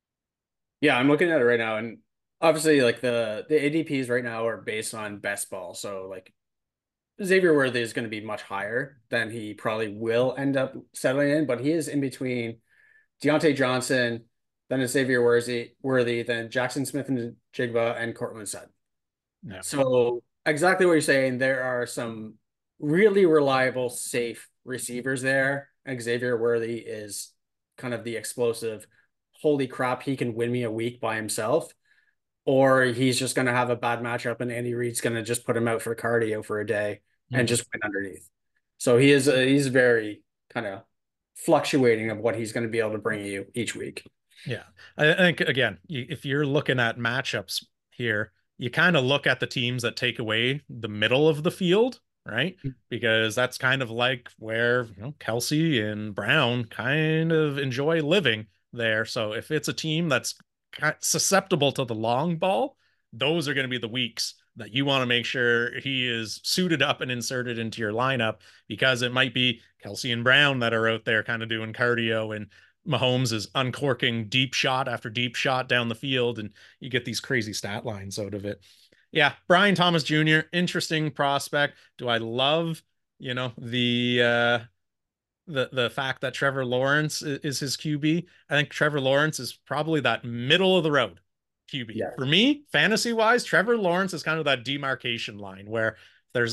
Yeah, I'm looking at it right now, and obviously, like the the A D Ps right now are based on best ball. So like Xavier Worthy is going to be much higher than he probably will end up settling in, but he is in between Deontay Johnson, then it's Xavier Worthy, Worthy, then Jackson Smith and Jigba, and Courtland Sutton. Yeah. So exactly what you're saying. There are some really reliable, safe receivers there. Xavier Worthy is kind of the explosive, holy crap, he can win me a week by himself. Or he's just going to have a bad matchup and Andy Reid's going to just put him out for cardio for a day and Mm-hmm. just win underneath. So he is, uh, he's very kind of fluctuating of what he's going to be able to bring you each week. Yeah. I think, again, if you're looking at matchups here, you kind of look at the teams that take away the middle of the field, right? Because that's kind of like where, you know, Kelsey and Brown kind of enjoy living there. So if it's a team that's susceptible to the long ball, those are going to be the weeks that you want to make sure he is suited up and inserted into your lineup, because it might be Kelsey and Brown that are out there kind of doing cardio, and Mahomes is uncorking deep shot after deep shot down the field, and you get these crazy stat lines out of it. Yeah, Brian Thomas Junior, interesting prospect. Do I love, you know, the uh the the fact that Trevor Lawrence is his Q B? I think Trevor Lawrence is probably that middle of the road Q B. Yeah. For me, fantasy wise, Trevor Lawrence is kind of that demarcation line where there's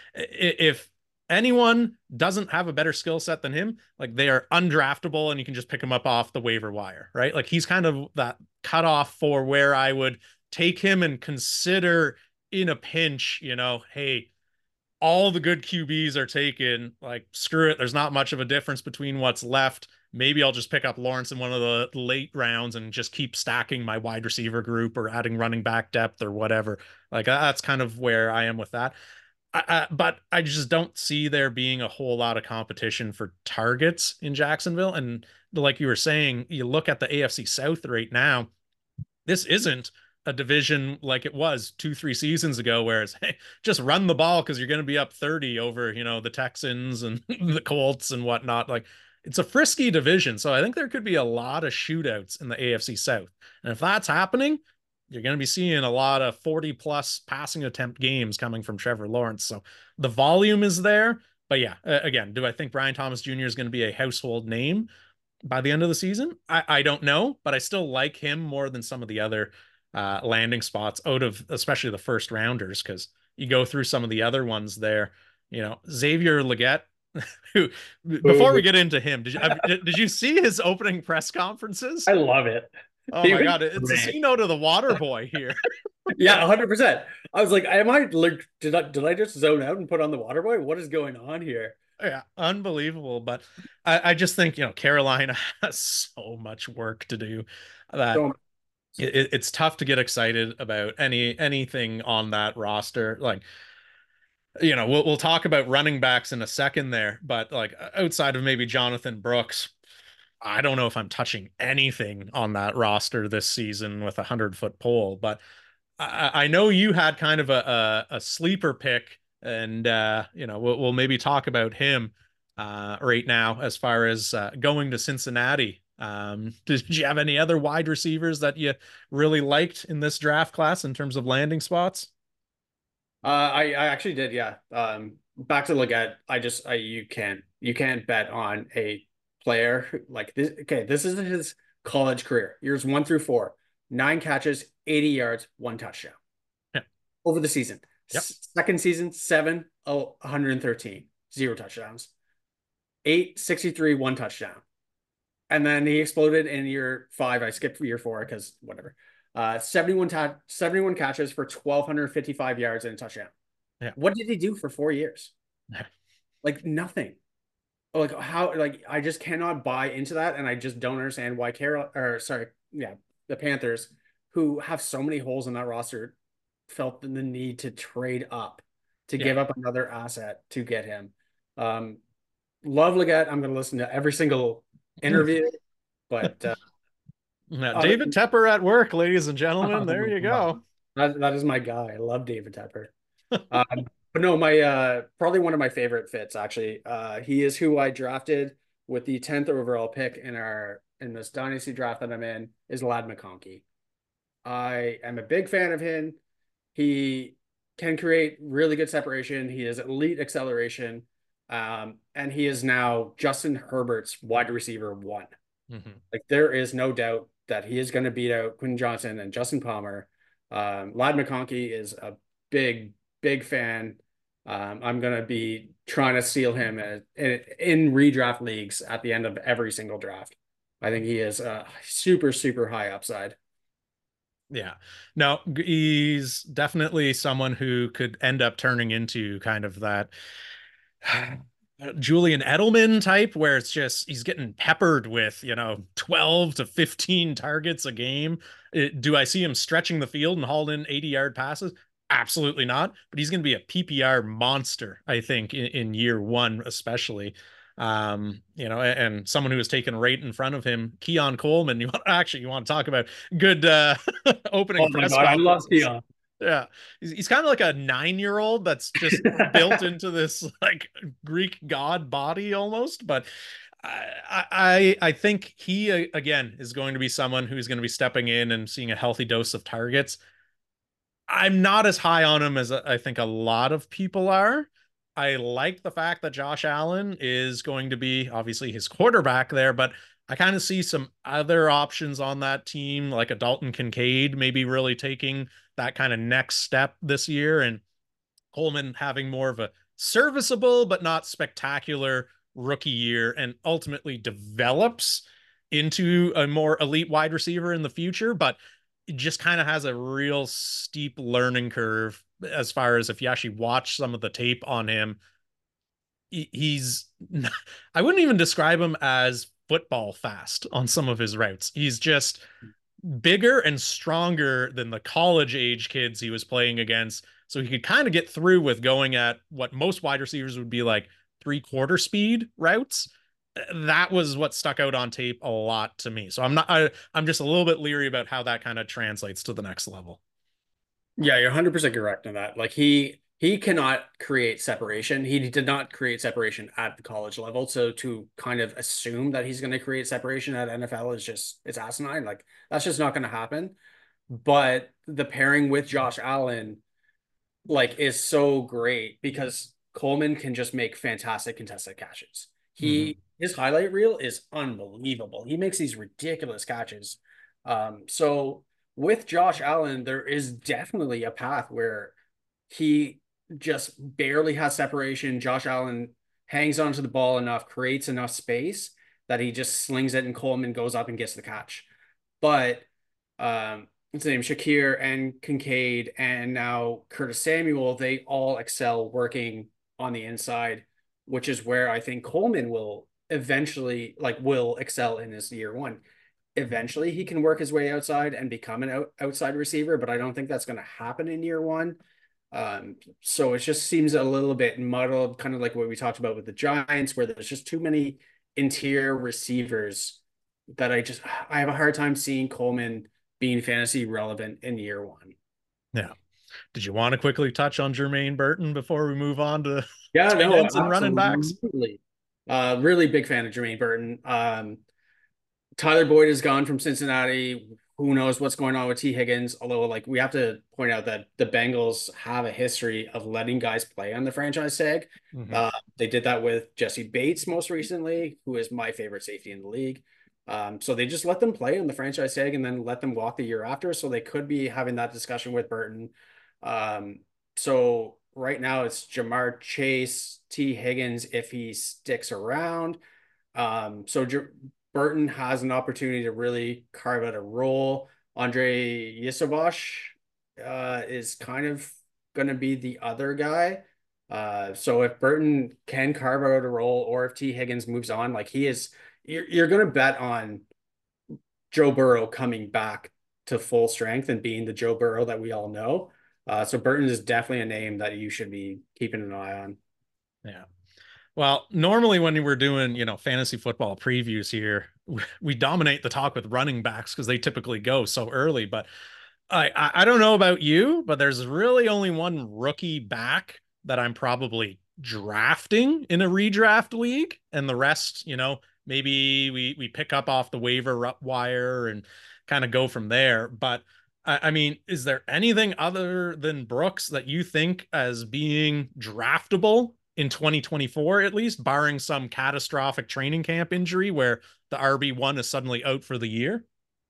if anyone doesn't have a better skill set than him, like they are undraftable and you can just pick him up off the waiver wire, right? Like he's kind of that cutoff for where I would take him and consider in a pinch, you know, hey, all the good Q Bs are taken. Like, screw it. There's not much of a difference between what's left. Maybe I'll just pick up Lawrence in one of the late rounds and just keep stacking my wide receiver group or adding running back depth or whatever. Like, that's kind of where I am with that. I, I, but I just don't see there being a whole lot of competition for targets in Jacksonville. And like you were saying, you look at the A F C South right now, this isn't a division like it was two, three seasons ago, where it's, hey, just run the ball because you're going to be up thirty over, you know, the Texans and the Colts and whatnot. Like, it's a frisky division. So I think there could be a lot of shootouts in the A F C South. And if that's happening, you're going to be seeing a lot of forty plus passing attempt games coming from Trevor Lawrence. So the volume is there. But yeah, again, do I think Brian Thomas Junior is going to be a household name by the end of the season? I, I don't know, but I still like him more than some of the other uh, landing spots out of especially the first rounders, because you go through some of the other ones there. You know, Xavier Legette, who, before we get into him, did you, did you see his opening press conferences? I love it. Oh my God, it's a C note of the water boy here. Yeah, one hundred percent. I was like, am I like, did I did I just zone out and put on the water boy? What is going on here? Yeah, unbelievable. But I, I just think, you know, Carolina has so much work to do that So, it, it's tough to get excited about any anything on that roster. Like, you know, we'll we'll talk about running backs in a second there, but like outside of maybe Jonathan Brooks, I don't know if I'm touching anything on that roster this season with a hundred foot pole. But I, I know you had kind of a a, a sleeper pick, and uh, you know, we'll, we'll maybe talk about him uh, right now as far as uh, going to Cincinnati. Um, did you have any other wide receivers that you really liked in this draft class in terms of landing spots? uh, I I actually did, yeah. Um, back to Leggett, I just I you can't you can't bet on a player who- like this. Okay, this is his college career, years one through four, nine catches, eighty yards, one touchdown Yeah. over the season. Yep. S- Second season, seven, oh, one hundred thirteen, zero touchdowns, eight, sixty-three, one touchdown. And then he exploded in year five. I skipped year four because whatever. Uh, seventy-one ta- seventy-one catches for twelve fifty-five yards and a touchdown. Yeah. What did he do for four years? Yeah. Like nothing. Like how? Like I just cannot buy into that, and I just don't understand why Carol or sorry, yeah, the Panthers, who have so many holes in that roster, felt the need to trade up to Yeah. give up another asset to get him. Um, love Leggett. I'm going to listen to every single interview, but uh, Now, uh, David Tepper at work, ladies and gentlemen. There you go. that, that is my guy. I love David Tepper. Um, but no, my uh, probably one of my favorite fits actually. Uh, he is who I drafted with the tenth overall pick in our in this dynasty draft that I'm in is Lad McConkey. I am a big fan of him. He can create really good separation. He has elite acceleration. Um, and he is now Justin Herbert's wide receiver one. Mm-hmm. Like there is no doubt that he is going to beat out Quinn Johnson and Justin Palmer. Um, Lad McConkey is a big, big fan. Um, I'm going to be trying to steal him in, in, in redraft leagues at the end of every single draft. I think he is a super, super high upside. Yeah. No, he's definitely someone who could end up turning into kind of that Julian Edelman type, where it's just he's getting peppered with, you know, twelve to fifteen targets a game. It, do I see him stretching the field and hauling in eighty yard passes? Absolutely not. But he's going to be a P P R monster, I think, in, in year one, especially. Um, you know, and someone who was taken right in front of him, Keon Coleman. You want actually you want to talk about good uh opening Oh my press God, I love conferences. Keon. Yeah, he's, he's kind of like a nine-year-old that's just built into this like Greek god body almost. But I, I, I think he uh, again is going to be someone who's going to be stepping in and seeing a healthy dose of targets. I'm not as high on him as I think a lot of people are. I like the fact that Josh Allen is going to be obviously his quarterback there, but I kind of see some other options on that team, like a Dalton Kincaid, maybe really taking that kind of next step this year, and Coleman having more of a serviceable but not spectacular rookie year and ultimately develops into a more elite wide receiver in the future. But it just kind of has a real steep learning curve as far as if you actually watch some of the tape on him. He's, I wouldn't even describe him as football fast on some of his routes. He's just bigger and stronger than the college age kids he was playing against. So he could kind of get through with going at what most wide receivers would be like three quarter speed routes. That was what stuck out on tape a lot to me. So I'm not, I, I'm just a little bit leery about how that kind of translates to the next level. Yeah, you're one hundred percent correct on that. Like he he cannot create separation. He did not create separation at the college level. So to kind of assume that he's going to create separation at N F L is just it's asinine. Like that's just not going to happen. But the pairing with Josh Allen like is so great because Coleman can just make fantastic contested catches. Mm-hmm. He his highlight reel is unbelievable. He makes these ridiculous catches. Um, so with Josh Allen, there is definitely a path where he just barely has separation. Josh Allen hangs onto the ball enough, creates enough space that he just slings it and Coleman goes up and gets the catch. But um, what's the name? Shakir and Kincaid and now Curtis Samuel, they all excel working on the inside, which is where I think Coleman will eventually like will excel in his year one. Eventually he can work his way outside and become an out, outside receiver, but I don't think that's going to happen in year one. Um, so it just seems a little bit muddled, kind of like what we talked about with the Giants, where there's just too many interior receivers that I just I have a hard time seeing Coleman being fantasy relevant in year one. Yeah. Did you want to quickly touch on Jermaine Burton before we move on to Yeah, tight no, ends and running backs? absolutely. Uh, really big fan of Jermaine Burton. Um, Tyler Boyd is gone from Cincinnati. Who knows what's going on with T. Higgins? Although, like, we have to point out that the Bengals have a history of letting guys play on the franchise tag. Mm-hmm. Uh, they did that with Jesse Bates most recently, who is my favorite safety in the league. Um, so they just let them play on the franchise tag and then let them walk the year after. So they could be having that discussion with Burton. Um, so right now it's Jamar Chase, T. Higgins if he sticks around. Um, so J- Burton has an opportunity to really carve out a role. Andre Yisavash uh, is kind of going to be the other guy. Uh, so if Burton can carve out a role, or if T. Higgins moves on, like he is, you're, you're going to bet on Joe Burrow coming back to full strength and being the Joe Burrow that we all know. Uh, so Burton is definitely a name that you should be keeping an eye on. Yeah. Well, normally when we're doing, you know, fantasy football previews here, we dominate the talk with running backs because they typically go so early. But I, I I don't know about you, but there's really only one rookie back that I'm probably drafting in a redraft league, and the rest, you know, maybe we we pick up off the waiver wire and kind of go from there. But I, I mean, is there anything other than Brooks that you think as being draftable in twenty twenty-four, at least, barring some catastrophic training camp injury where the R B one is suddenly out for the year?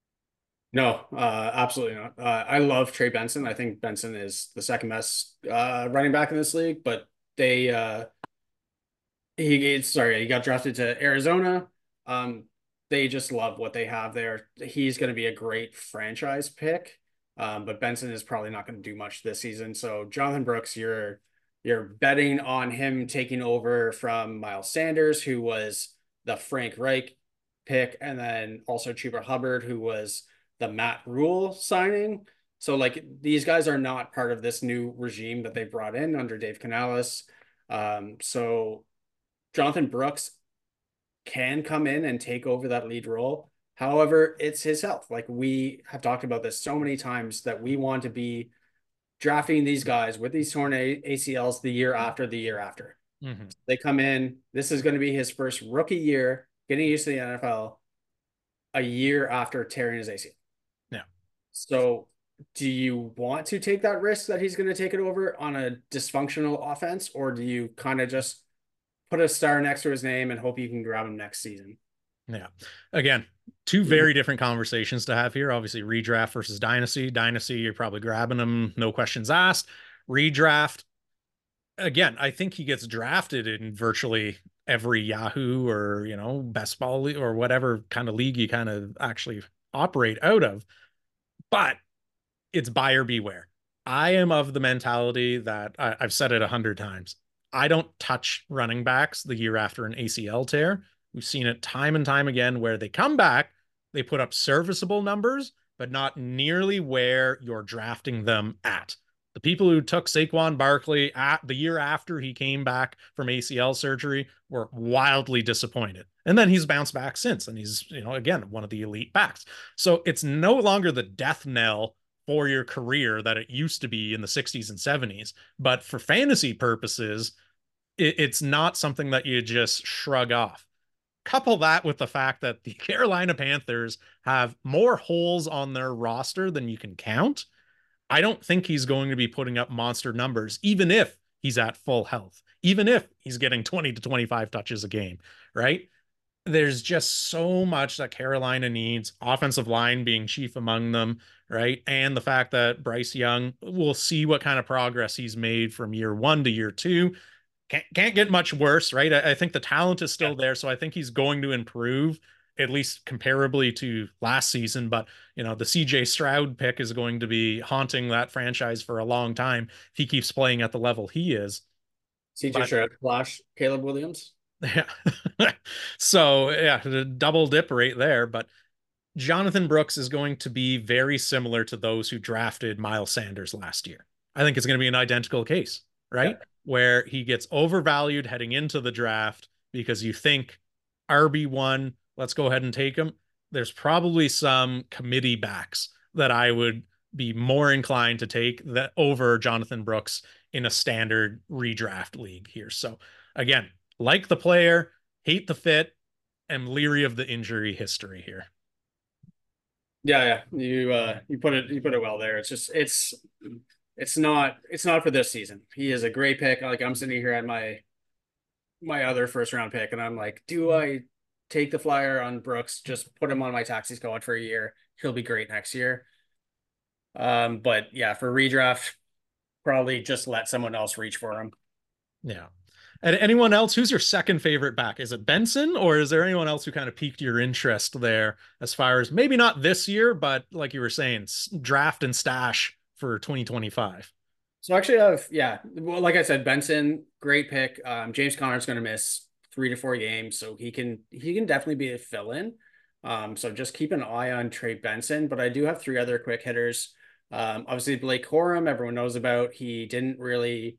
No, uh, absolutely not. Uh, I love Trey Benson. I think Benson is the second best uh, running back in this league, but they uh, he sorry he got drafted to Arizona. Um, they just love what they have there. He's going to be a great franchise pick, um, but Benson is probably not going to do much this season. So Jonathan Brooks, you're you're betting on him taking over from Miles Sanders, who was the Frank Reich pick, and then also Chuba Hubbard, who was the Matt Rule signing. So like these guys are not part of this new regime that they brought in under Dave Canales. Um, so Jonathan Brooks can come in and take over that lead role. However, it's his health. Like we have talked about this so many times that we want to be drafting these guys with these torn A C Ls the year after the year after. Mm-hmm. They come in. This is going to be his first rookie year getting used to the N F L a year after tearing his A C L. Yeah. So do you want to take that risk that he's going to take it over on a dysfunctional offense, or do you kind of just put a star next to his name and hope you can grab him next season? Yeah. Again, two very different conversations to have here. Obviously, redraft versus dynasty. Dynasty, you're probably grabbing him, no questions asked. Redraft, again, I think he gets drafted in virtually every Yahoo or, you know, best ball league or whatever kind of league you kind of actually operate out of. But it's buyer beware. I am of the mentality that I, I've said it a hundred times. I don't touch running backs the year after an A C L tear. We've seen it time and time again where they come back, they put up serviceable numbers, but not nearly where you're drafting them at. The people who took Saquon Barkley at the year after he came back from A C L surgery were wildly disappointed. And then he's bounced back since, and he's, you know, again, one of the elite backs. So it's no longer the death knell for your career that it used to be in the sixties and seventies. But for fantasy purposes, it, it's not something that you just shrug off. Couple that with the fact that the Carolina Panthers have more holes on their roster than you can count. I don't think he's going to be putting up monster numbers, even if he's at full health, even if he's getting twenty to twenty-five touches a game, right? There's just so much that Carolina needs, offensive line being chief among them, right? And the fact that Bryce Young, we'll see what kind of progress he's made from year one to year two. Can't, can't get much worse, right? I, I think the talent is still there, so I think he's going to improve, at least comparably to last season. But, you know, the C J Stroud pick is going to be haunting that franchise for a long time if he keeps playing at the level he is. C J Stroud slash Caleb Williams. Yeah. So, yeah, the double dip right there. But Jonathan Brooks is going to be very similar to those who drafted Miles Sanders last year. I think it's going to be an identical case, right? Yeah. Where he gets overvalued heading into the draft because you think R B one, let's go ahead and take him. There's probably some committee backs that I would be more inclined to take that over Jonathan Brooks in a standard redraft league here. So again, like the player, hate the fit, am leery of the injury history here. Yeah, yeah. You uh you put it you put it well there. It's just it's it's not it's not for this season. He is a great pick. Like I'm sitting here at my my other first round pick, and I'm like, do I take the flyer on Brooks? Just put him on my taxi squad for a year. He'll be great next year. Um, but yeah, for redraft, probably just let someone else reach for him. Yeah. And anyone else, who's your second favorite back? Is it Benson, or is there anyone else who kind of piqued your interest there as far as maybe not this year, but like you were saying, draft and stash for twenty twenty-five? So actually, I've yeah, well, like I said, Benson, great pick. Um, James Conner's going to miss three to four games, so he can he can definitely be a fill-in. Um, so just keep an eye on Trey Benson. But I do have three other quick hitters. Um, obviously Blake Corum, everyone knows about. He didn't really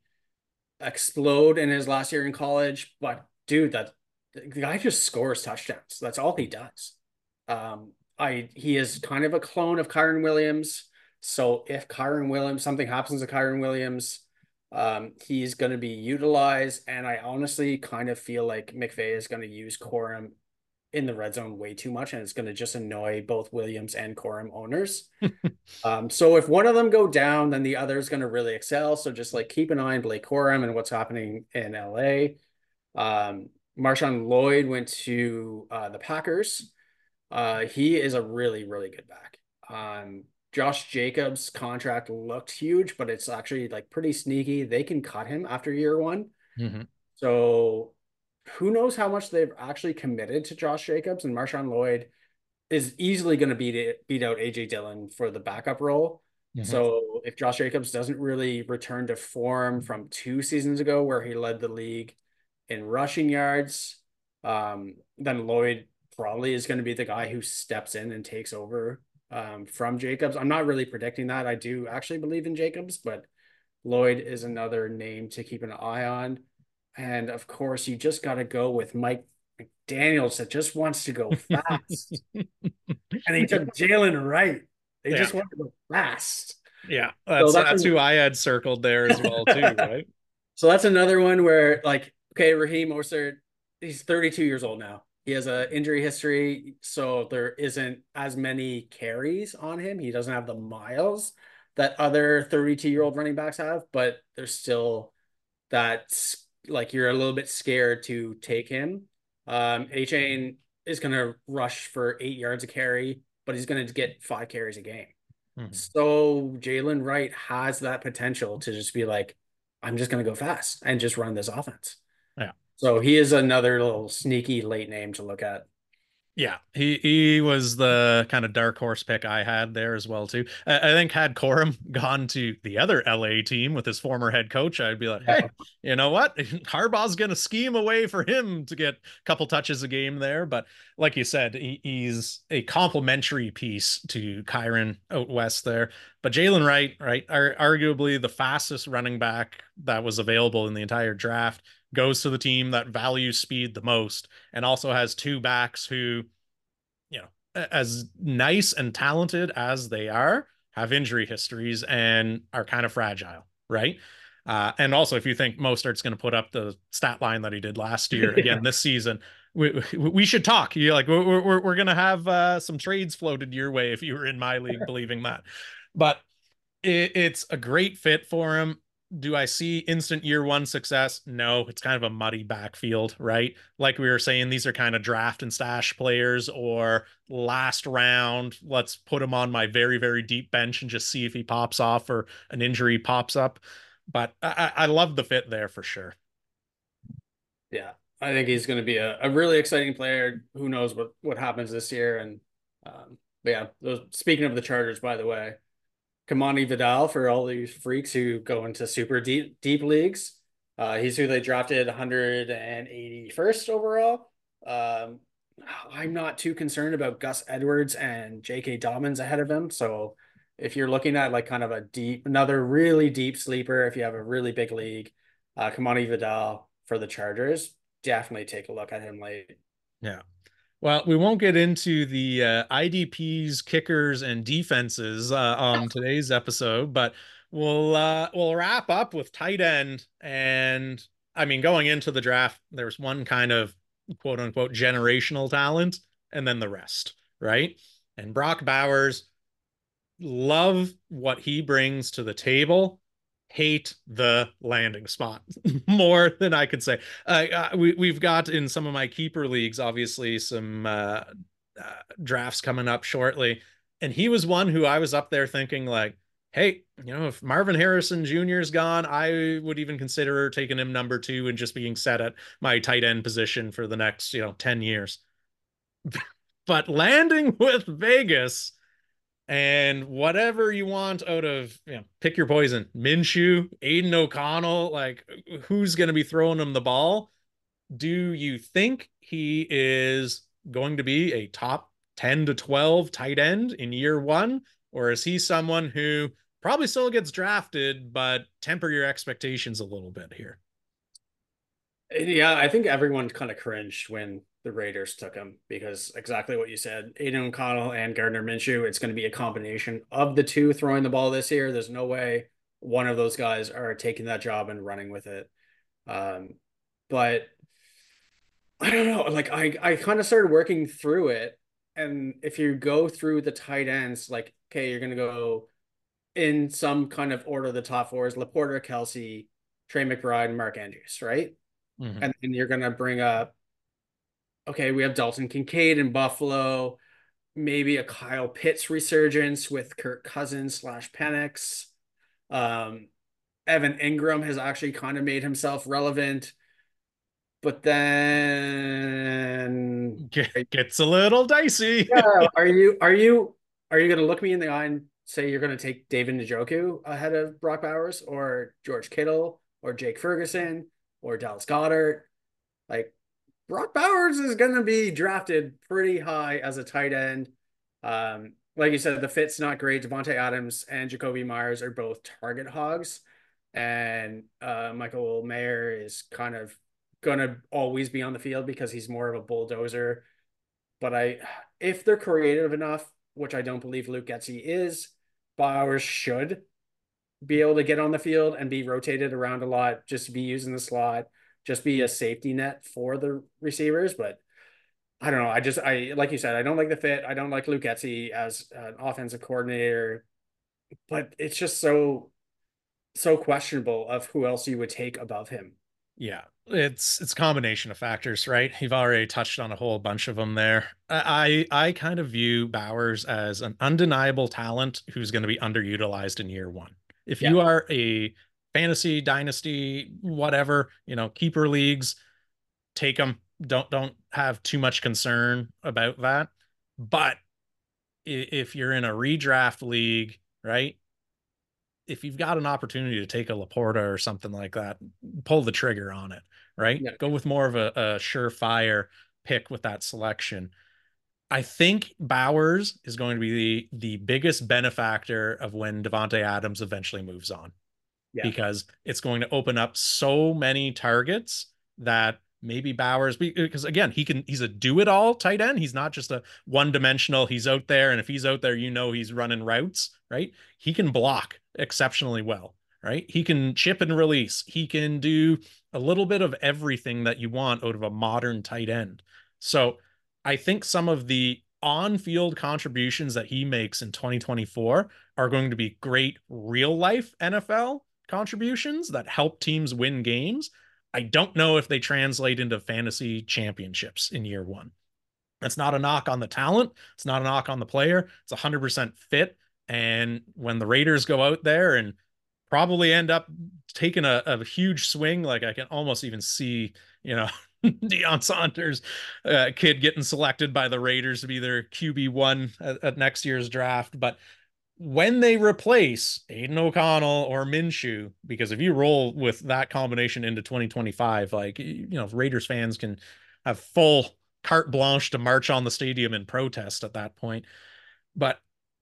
explode in his last year in college, but dude, that the guy just scores touchdowns. That's all he does. Um, I he is kind of a clone of Kyren Williams. So if Kyren Williams, something happens to Kyren Williams, um, he's going to be utilized. And I honestly kind of feel like McVay is going to use Corum in the red zone way too much, and it's going to just annoy both Williams and Corum owners. Um, so if one of them go down, then the other is going to really excel. So just like keep an eye on Blake Corum and what's happening in L A. Um, Marshawn Lloyd went to uh, the Packers. Uh, he is a really, really good back. Um, Josh Jacobs' contract looked huge, but it's actually like pretty sneaky. They can cut him after year one. Mm-hmm. So who knows how much they've actually committed to Josh Jacobs, and Marshawn Lloyd is easily going to beat it, beat out A J Dillon for the backup role. Mm-hmm. So if Josh Jacobs doesn't really return to form from two seasons ago, where he led the league in rushing yards, um, then Lloyd probably is going to be the guy who steps in and takes over um, from Jacobs. I'm not really predicting that. I do actually believe in Jacobs, but Lloyd is another name to keep an eye on. And of course, you just got to go with Mike McDaniels that just wants to go fast. And he took Jalen Wright. They yeah. just want to go fast. Yeah, So that's that's that's an, who I had circled there as well too, right? so that's another one where like, okay, Raheem Mostert, he's thirty-two years old now. He has an injury history, so there isn't as many carries on him. He doesn't have the miles that other thirty-two year old running backs have, but there's still that's like you're a little bit scared to take him. Um, A-Chain is going to rush for eight yards a carry, but he's going to get five carries a game. Mhm. So Jalen Wright has that potential to just be like, I'm just going to go fast and just run this offense. Yeah. So he is another little sneaky late name to look at. Yeah, he he was the kind of dark horse pick I had there as well too. I, I think had Corum gone to the other L A team with his former head coach, I'd be like, hey, Yeah. you know what? Harbaugh's gonna scheme a way for him to get a couple touches a game there. But like you said, he, he's a complementary piece to Kyron out west there. But Jalen Wright, right, are arguably the fastest running back that was available in the entire draft, goes to the team that values speed the most and also has two backs who, you know, as nice and talented as they are, have injury histories and are kind of fragile, right? Uh, and also, if you think Mostert's going to put up the stat line that he did last year again this season, we we should talk. You're like, we're we're, we're going to have uh, some trades floated your way if you were in my league believing that. But it, it's a great fit for him. Do I see instant year one success? No, it's kind of a muddy backfield, right? Like we were saying, these are kind of draft and stash players or last round. Let's put him on my very, very deep bench and just see if he pops off or an injury pops up. But I, I love the fit there for sure. Yeah. I think he's going to be a, a really exciting player. Who knows what, what happens this year. And, um, but yeah, those, speaking of the Chargers, by the way, Kamani Vidal for all these freaks who go into super deep deep leagues. Uh, he's who they drafted one hundred eighty-first overall. Um, I'm not too concerned about Gus Edwards and J K. Dobbins ahead of him. So if you're looking at like kind of a deep, another really deep sleeper, if you have a really big league, uh, Kamani Vidal for the Chargers, definitely take a look at him late. Yeah. Well, we won't get into the uh, I D Ps, kickers, and defenses uh, on today's episode, but we'll uh, we'll wrap up with tight end. And I mean, going into the draft, there's one kind of quote unquote generational talent, and then the rest, right? And Brock Bowers, love what he brings to the table. Hate the landing spot more than I could say. Uh, uh, we we've got in some of my keeper leagues, obviously, some uh, uh, drafts coming up shortly, and he was one who I was up there thinking like, hey, you know, if Marvin Harrison Junior is gone, I would even consider taking him number two and just being set at my tight end position for the next, you know, ten years. But landing with Vegas and whatever you want out of, you know, pick your poison. Minshew, Aiden O'Connell, like who's going to be throwing him the ball? Do you think he is going to be a top ten to twelve tight end in year one? Or is he someone who probably still gets drafted, but temper your expectations a little bit here? Yeah, I think everyone kind of cringed when the Raiders took him because exactly what you said, Aiden O'Connell and Gardner Minshew, it's going to be a combination of the two throwing the ball this year. There's no way one of those guys are taking that job and running with it. Um, but I don't know. Like I, I kind of started working through it. And if you go through the tight ends, like, okay, you're going to go in some kind of order of the top fours, Laporta, Kelsey, Trey McBride, and Mark Andrews, right? Mm-hmm. And then you're going to bring up, okay, we have Dalton Kincaid in Buffalo, maybe a Kyle Pitts resurgence with Kirk Cousins slash Penix. Um, Evan Ingram has actually kind of made himself relevant, but then Gets a little dicey. yeah, are you are you are you going to look me in the eye and say you're going to take David Njoku ahead of Brock Bowers or George Kittle or Jake Ferguson or Dallas Goedert? Like Brock Bowers is going to be drafted pretty high as a tight end. Um, like you said, the fit's not great. Devontae Adams and Jacoby Myers are both target hogs, and uh, Michael Mayer is kind of going to always be on the field because he's more of a bulldozer. But I, if they're creative enough, which I don't believe Luke Getzey is, Bowers should be able to get on the field and be rotated around a lot, just be using the slot, just be a safety net for the receivers. But I don't know. I just I like you said, I don't like the fit. I don't like Luke Getsy as an offensive coordinator, but it's just so so questionable of who else you would take above him. Yeah, it's it's a combination of factors, right? You've already touched on a whole bunch of them there. I I kind of view Bowers as an undeniable talent who's going to be underutilized in year one. If Yeah. you are a fantasy dynasty, whatever, you know, keeper leagues, take them. Don't don't have too much concern about that. But if you're in a redraft league, right? If you've got an opportunity to take a Laporta or something like that, pull the trigger on it, right? Yeah. Go with more of a, a surefire pick with that selection. I think Bowers is going to be the, the biggest benefactor of when Davante Adams eventually moves on, Yeah. because it's going to open up so many targets that maybe Bowers, because again, he can, he's a do it all tight end. He's not just a one dimensional. He's out there. And if he's out there, you know, he's running routes, right? He can block exceptionally well, right? He can chip and release. He can do a little bit of everything that you want out of a modern tight end. So I think some of the on field contributions that he makes in twenty twenty-four are going to be great real life N F L contributions that help teams win games. I don't know if they translate into fantasy championships in year one. That's not a knock on the talent. It's not a knock on the player. It's one hundred percent fit. And when the Raiders go out there and probably end up taking a, a huge swing, like I can almost even see, you know, Deion Sanders, uh, kid getting selected by the Raiders to be their Q B one at, at next year's draft. But when they replace Aiden O'Connell or Minshew, because if you roll with that combination into twenty twenty-five, like, you know, Raiders fans can have full carte blanche to march on the stadium in protest at that point. But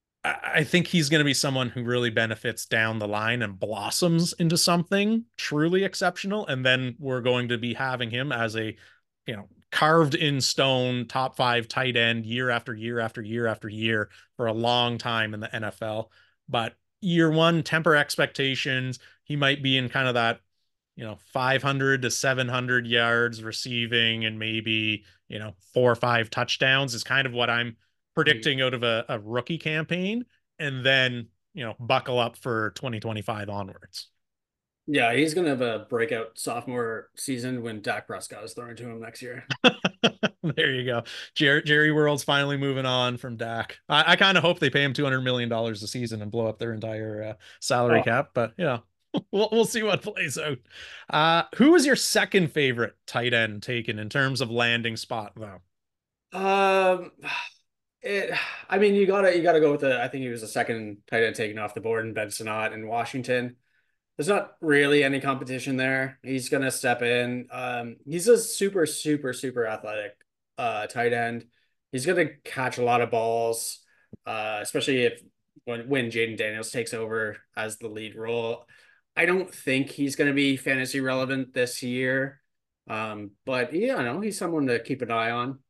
I think he's going to be someone who really benefits down the line and blossoms into something truly exceptional. And then we're going to be having him as a, you know, carved in stone top five tight end year after year after year after year for a long time in the N F L. But year one, temper expectations. He might be in kind of that, you know, five hundred to seven hundred yards receiving and maybe, you know, four or five touchdowns is kind of what I'm Mhm. predicting out of a, a rookie campaign. And then, you know, buckle up for twenty twenty-five onwards. Yeah, he's gonna have a breakout sophomore season when Dak Prescott is thrown to him next year. There you go. Jerry, Jerry World's finally moving on from Dak. I, I kind of hope they pay him two hundred million dollars a season and blow up their entire uh, salary Oh, cap, but you know, we'll, we'll see what plays out. Uh, who was your second favorite tight end taken in terms of landing spot, though? um, it. I mean, you gotta you gotta go with the. I think he was the second tight end taken off the board in Ben Sinnott in Washington. There's not really any competition there. He's gonna step in. Um, he's a super, super, super athletic uh tight end. He's gonna catch a lot of balls, uh, especially if when when Jaden Daniels takes over as the lead role. I don't think he's gonna be fantasy relevant this year. Um, but yeah, I know he's someone to keep an eye on.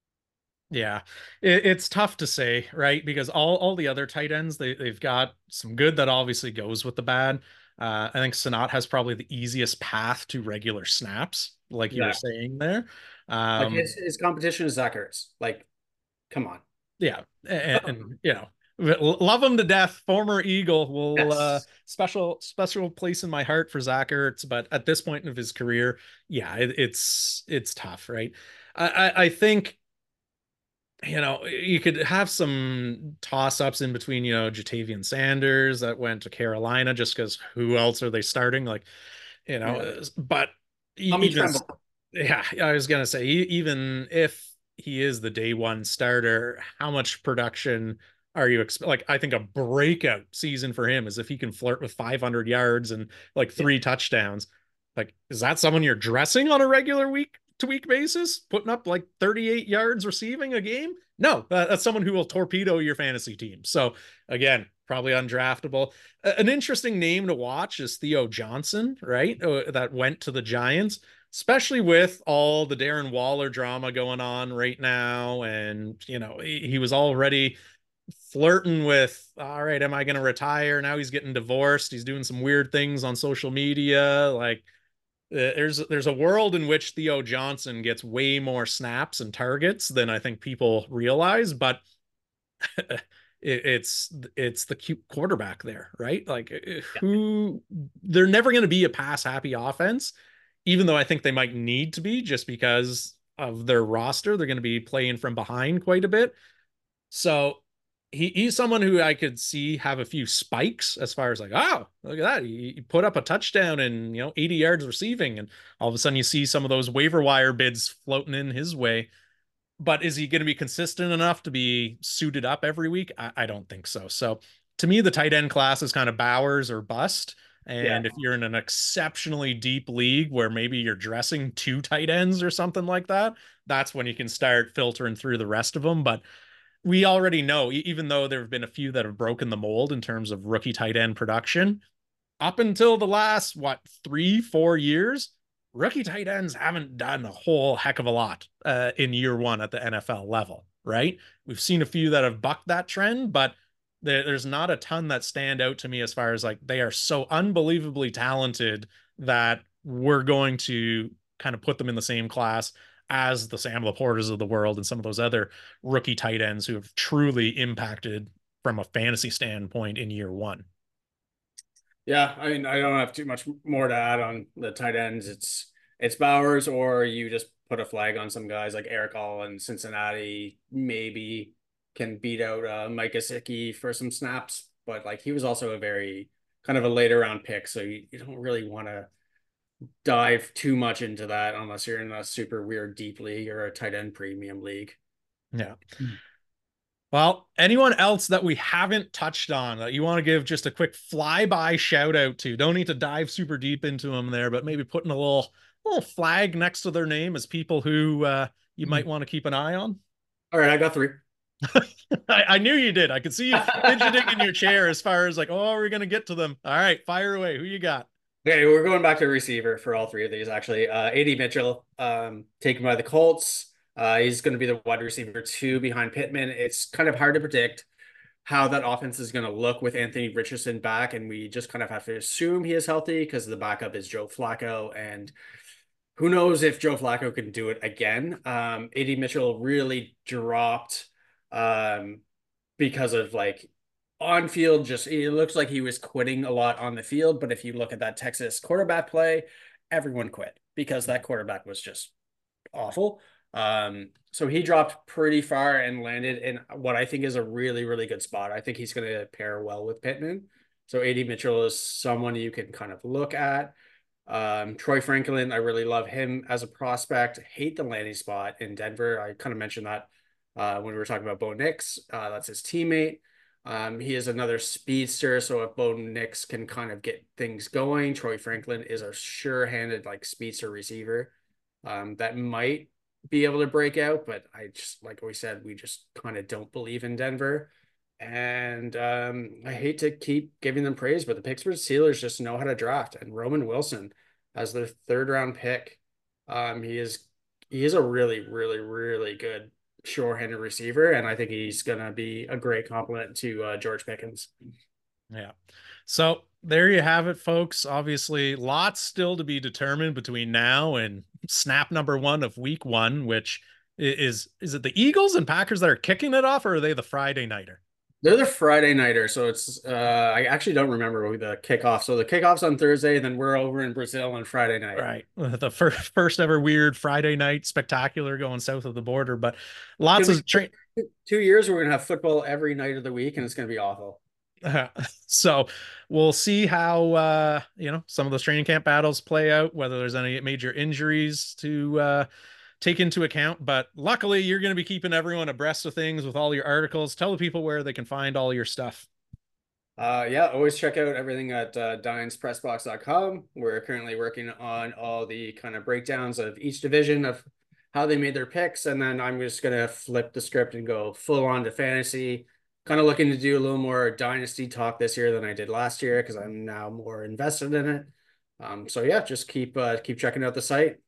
Yeah, it, it's tough to say, right? Because all all the other tight ends, they they've got some good that obviously goes with the bad. Uh, I think Sanat has probably the easiest path to regular snaps, like you were Exactly. saying there. Like Um, his his competition is Zach Ertz. Like, come on. yeah, and, and you know, love him to death. Former Eagle will uh, Yes. special special place in my heart for Zach Ertz, but at this point of his career, yeah, it, it's it's tough, right? I I, I think, you know, you could have some toss ups in between, you know, Jatavian Sanders that went to Carolina just because who else are they starting? Like, you know, Yeah. uh, but e- Tommy even, Tremble. yeah, I was going to say, e- even if he is the day one starter, how much production are you expect? Like, I think a breakout season for him is if he can flirt with five hundred yards and like Yeah. three touchdowns. Like, is that someone you're dressing on a regular week to week basis, putting up like thirty-eight yards receiving a game? No, uh, that's someone who will torpedo your fantasy team. So again, probably undraftable. An interesting name to watch is Theo Johnson, right? Uh, that went to the Giants, especially with all the Darren Waller drama going on right now. And, you know, he, he was already flirting with, all right, am I going to retire? Now he's getting divorced. He's doing some weird things on social media. Like uh, there's there's a world in which Theo Johnson gets way more snaps and targets than I think people realize, but it, it's it's the cute quarterback there, right? Like uh, who they're never going to be a pass happy offense, even though I think they might need to be just because of their roster. They're going to be playing from behind quite a bit. So he, he's someone who I could see have a few spikes as far as like, oh, look at that. He, he put up a touchdown and, you know, eighty yards receiving. And all of a sudden you see some of those waiver wire bids floating in his way. But is he going to be consistent enough to be suited up every week? I, I don't think so. So to me, the tight end class is kind of Bowers or bust. Yeah. And if you're in an exceptionally deep league where maybe you're dressing two tight ends or something like that, that's when you can start filtering through the rest of them. But we already know, e- even though there have been a few that have broken the mold in terms of rookie tight end production, up until the last, what, three, four years, rookie tight ends haven't done a whole heck of a lot uh, in year one at the N F L level, right? We've seen a few that have bucked that trend, but there, there's not a ton that stand out to me as far as like they are so unbelievably talented that we're going to kind of put them in the same class as the Sam Laportas of the world and some of those other rookie tight ends who have truly impacted from a fantasy standpoint in year one. Yeah, I mean, I don't have too much more to add on the tight ends. It's it's Bowers, or you just put a flag on some guys like Eric Hall in Cincinnati, maybe can beat out uh, Mike Gesicki for some snaps, but like he was also a very kind of a later round pick, so you, you don't really want to dive too much into that unless you're in a super weird deep league or a tight end premium league. Yeah. Well, anyone else that we haven't touched on that you want to give just a quick flyby shout out to? Don't need to dive super deep into them there, but maybe putting a little little flag next to their name as people who uh, you might want to keep an eye on. All right, I got three. I, I knew you did. I could see you fidgeting in your chair as far as like, oh, we're gonna get to them. All right, fire away. Who you got? Okay, we're going back to receiver for all three of these, actually. Uh, A D Mitchell, um, taken by the Colts. Uh, he's going to be the wide receiver two behind Pittman. It's kind of hard to predict how that offense is going to look with Anthony Richardson back, and we just kind of have to assume he is healthy because the backup is Joe Flacco, and who knows if Joe Flacco can do it again. Um, A D Mitchell really dropped um, because of like on field, just it looks like he was quitting a lot on the field. But if you look at that Texas quarterback play, everyone quit because that quarterback was just awful. Um, so he dropped pretty far and landed in what I think is a really, really good spot. I think he's going to pair well with Pittman. So A D Mitchell is someone you can kind of look at. Um, Troy Franklin, I really love him as a prospect. Hate the landing spot in Denver. I kind of mentioned that uh, when we were talking about Bo Nix. Uh, that's his teammate. Um, he is another speedster, so if Bo Nix can kind of get things going, Troy Franklin is a sure-handed like speedster receiver um, that might be able to break out, but I just like we said, we just kind of don't believe in Denver. And um, I hate to keep giving them praise, but the Pittsburgh Steelers just know how to draft. And Roman Wilson as their third round pick, um, he is he is a really, really, really good sure-handed receiver, and I think he's gonna be a great compliment to uh, George Pickens. Yeah. So there you have it, folks. Obviously, lots still to be determined between now and snap number one of week one, which is is it the Eagles and Packers that are kicking it off, or are they the Friday nighter? They're the Friday nighter, so it's uh I actually don't remember the kickoff. So the kickoff's on Thursday, then we're over in Brazil on Friday night. Right. The first first ever weird Friday night spectacular going south of the border, but lots of train. Two years we're gonna have football every night of the week, and it's gonna be awful. Uh, so we'll see how uh you know some of those training camp battles play out, whether there's any major injuries to uh take into account. But luckily, you're going to be keeping everyone abreast of things with all your articles. Tell the people where they can find all your stuff. Uh, yeah, always check out everything at uh, dines press box dot com. We're currently working on all the kind of breakdowns of each division of how they made their picks. And then I'm just going to flip the script and go full on to fantasy. Kind of looking to do a little more dynasty talk this year than I did last year because I'm now more invested in it. Um, so yeah, just keep uh, keep checking out the site.